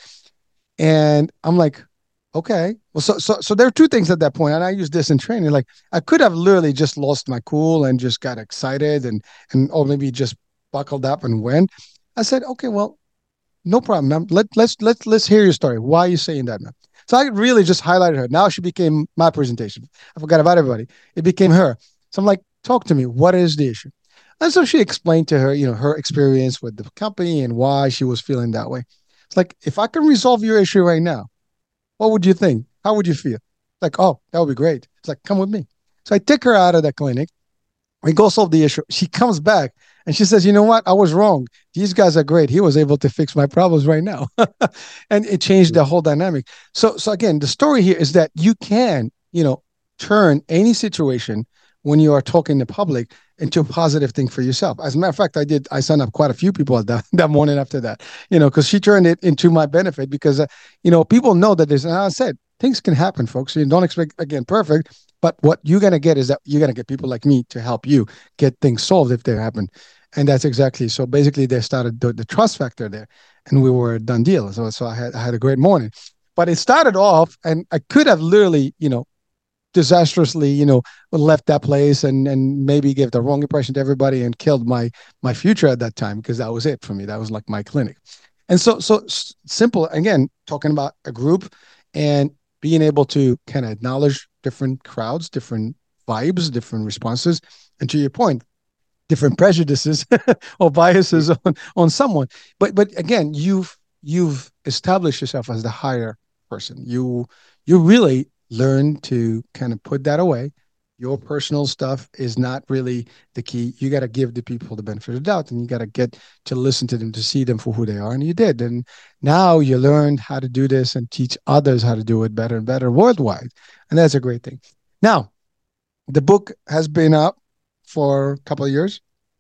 And I'm like, okay. Well, so so so there are two things at that point, and I use this in training. Like I could have literally just lost my cool and just got excited and and or maybe just buckled up and went. I said, okay, well, no problem, ma'am. Let let's let's let's hear your story. Why are you saying that, ma'am? So I really just highlighted her. Now she became my presentation. I forgot about everybody. It became her. So I'm like, talk to me. What is the issue? And so she explained to her, you know, her experience with the company and why she was feeling that way. It's like, if I can resolve your issue right now, what would you think? How would you feel? Like, oh, that would be great. It's like, come with me. So I take her out of the clinic. We go solve the issue. She comes back and she says, you know what? I was wrong. These guys are great. He was able to fix my problems right now. And it changed the whole dynamic. So, so again, the story here is that you can, you know, turn any situation when you are talking to public into a positive thing for yourself. As a matter of fact, I did, I signed up quite a few people that, that morning after that, you know, because she turned it into my benefit because, uh, you know, people know that there's, and I said, things can happen, folks. You don't expect, again, perfect, but what you're going to get is that you're going to get people like me to help you get things solved if they happen. And that's exactly, so basically they started the, the trust factor there and we were a done deal. So, so I had, I had a great morning, but it started off and I could have literally, you know, disastrously, you know, left that place and and maybe gave the wrong impression to everybody and killed my my future at that time because that was it for me. That was like my clinic. And so so simple again, talking about a group and being able to kind of acknowledge different crowds, different vibes, different responses, and to your point, different prejudices or biases on on someone. But but again, you've you've established yourself as the higher person. You you really learn to kind of put that away. Your personal stuff is not really the key. You got to give the people the benefit of the doubt and you got to get to listen to them, to see them for who they are. And you did. And now you learned how to do this and teach others how to do it better and better worldwide. And that's a great thing. Now, the book has been up for a couple of years.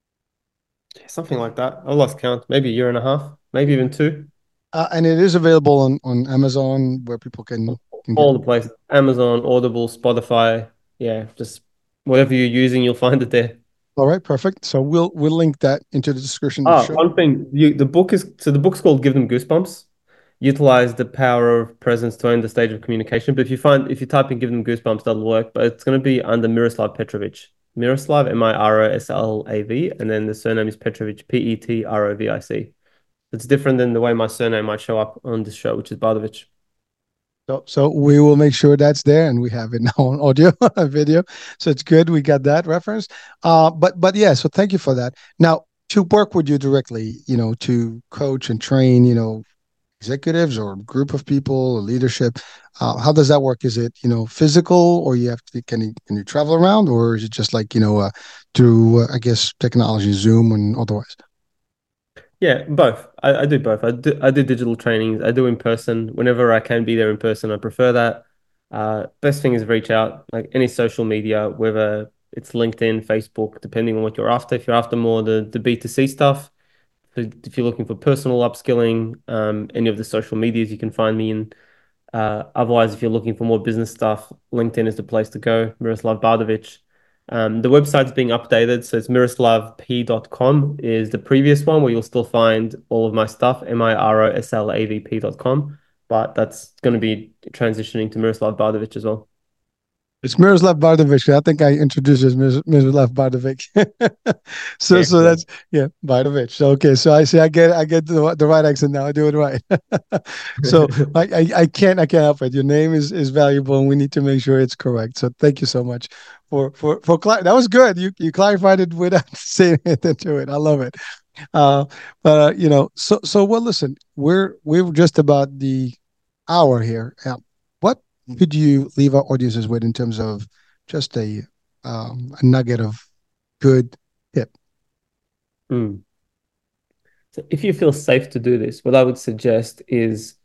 Something like that. I lost count. Maybe a year and a half, maybe even two. Uh, and it is available on, on Amazon where people can, can get All it. the places. Amazon, Audible, Spotify. Yeah, just whatever you're using, you'll find it there. All right, perfect. So we'll we'll link that into the description of the Ah, show. one thing, you the book is so the book's called Give Them Goosebumps. Utilize the power of presence to own the stage of communication. But if you find if you type in Give Them Goosebumps, that'll work. But it's going to be under Miroslav Petrovic. Miroslav, M I R O S L A V, and then the surname is Petrovic, P E T R O V I C. It's different than the way my surname might show up on this show, which is Bardovic. So, so we will make sure that's there, and we have it now on audio, video. So it's good we got that reference. Uh, but but yeah, so thank you for that. Now, to work with you directly, you know, to coach and train, you know, executives or group of people or leadership, uh, how does that work? Is it, you know, physical, or you have to can you can you travel around, or is it just like, you know, uh, through uh, I guess technology, Zoom and otherwise? Yeah, both. I, I do both. I do I do digital trainings. I do in person. Whenever I can be there in person, I prefer that. Uh, best thing is reach out, like any social media, whether it's LinkedIn, Facebook, depending on what you're after. If you're after more the the B two C stuff, if you're looking for personal upskilling, um, any of the social medias you can find me in. Uh, otherwise, if you're looking for more business stuff, LinkedIn is the place to go. Miroslav Bardovic. Um, the website's being updated, so it's miroslav p dot com is the previous one where you'll still find all of my stuff, M I R O S L A V P dot com. But that's going to be transitioning to Miroslav Bardovic as well. It's Miroslav Bardovic. I think I introduced as Mir- Miroslav Bardovic. so, Yeah, so yeah. that's yeah, Bardovic. So, okay, so I see. I get, I get the, the right accent now. I do it right. so, I, I, I can't, I can't help it. Your name is is valuable, and we need to make sure it's correct. So, thank you so much for for for cla- that was good. You you clarified it without saying anything to it. I love it. Uh, but uh, you know, so so well. Listen, we're we're just about the hour here. Uh, what could you leave our audiences with in terms of just a um, a nugget of good tip? Mm. So if you feel safe to do this, what I would suggest is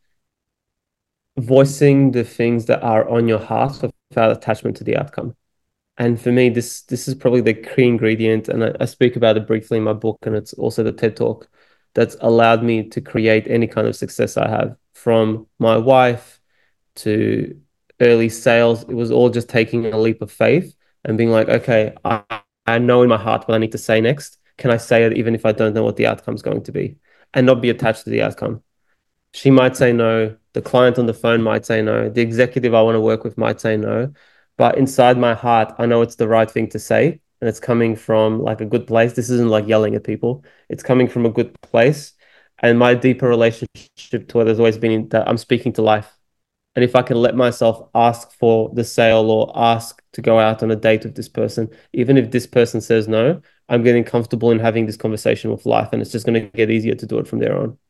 voicing the things that are on your heart without attachment to the outcome. And for me, this this is probably the key ingredient, and I, I speak about it briefly in my book, and it's also the TED Talk that's allowed me to create any kind of success I have, from my wife to early sales. It was all just taking a leap of faith and being like, okay, I, I know in my heart what I need to say next. Can I say it even if I don't know what the outcome's going to be, and not be attached to the outcome? She might say no. The client on the phone might say no. The executive I want to work with might say no. But inside my heart, I know it's the right thing to say. And it's coming from like a good place. This isn't like yelling at people. It's coming from a good place. And my deeper relationship to it has always been that I'm speaking to life. And if I can let myself ask for the sale or ask to go out on a date with this person, even if this person says no, I'm getting comfortable in having this conversation with life. And it's just going to get easier to do it from there on.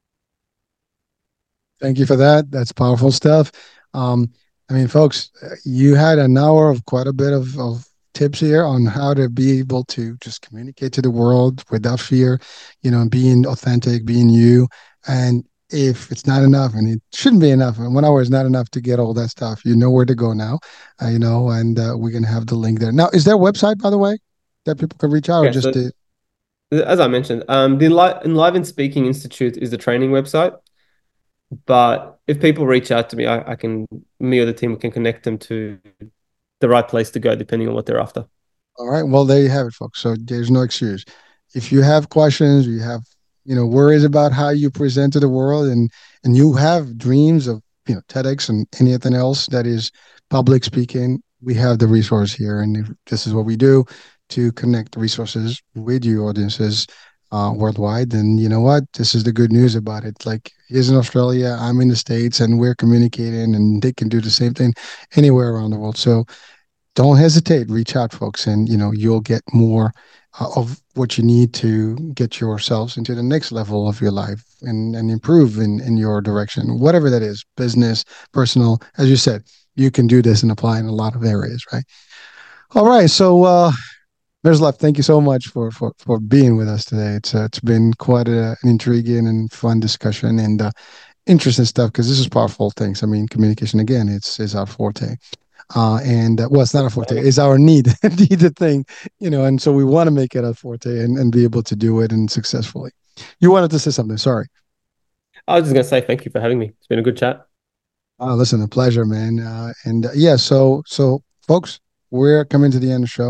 Thank you for that. That's powerful stuff. Um, I mean, folks, you had an hour of quite a bit of, of tips here on how to be able to just communicate to the world without fear, you know, being authentic, being you. And if it's not enough, and it shouldn't be enough, and one hour is not enough to get all that stuff, you know where to go now, uh, you know, and uh, we're going to have the link there. Now, is there a website, by the way, that people can reach out or Yeah. just So the, as I mentioned, um, the Enli- Enliven Speaking Institute is the training website. But if people reach out to me, I, I can, me or the team can connect them to the right place to go, depending on what they're after. all right. Well, there you have it, folks. So there's no excuse. If you have questions, you have, you know, worries about how you present to the world, and and you have dreams of, you know, TEDx and anything else that is public speaking, we have the resource here, and if this is what we do to connect resources with you audiences uh, worldwide. And you know what? This is the good news about it. Like he's in Australia, I'm in the States, and we're communicating, and they can do the same thing anywhere around the world. So don't hesitate, reach out, folks, and you know you'll get more uh, of what you need to get yourselves into the next level of your life, and and improve in in your direction, whatever that is, business, personal. As you said, you can do this and apply in a lot of areas, right? All right, so uh Miroslav, thank you so much for for for being with us today. It's uh, it's been quite a, an intriguing and fun discussion, and uh, interesting stuff, because this is powerful things. I mean, communication again, it's is our forte. Uh, and uh, well, it's not a forte; it's our need needed thing, you know. And so we want to make it a forte, and, and be able to do it and successfully. You wanted to say something? Sorry. I was just going to say thank you for having me. It's been a good chat. Uh, listen, a pleasure, man. Uh, and uh, yeah, so so folks, we're coming to the end of the show.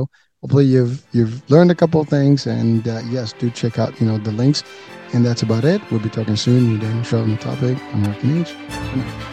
hopefully you've you've learned a couple of things, and uh, yes, do check out you know the links. And that's about it. We'll be talking soon. You're Daniel Sharp on the topic. American Age.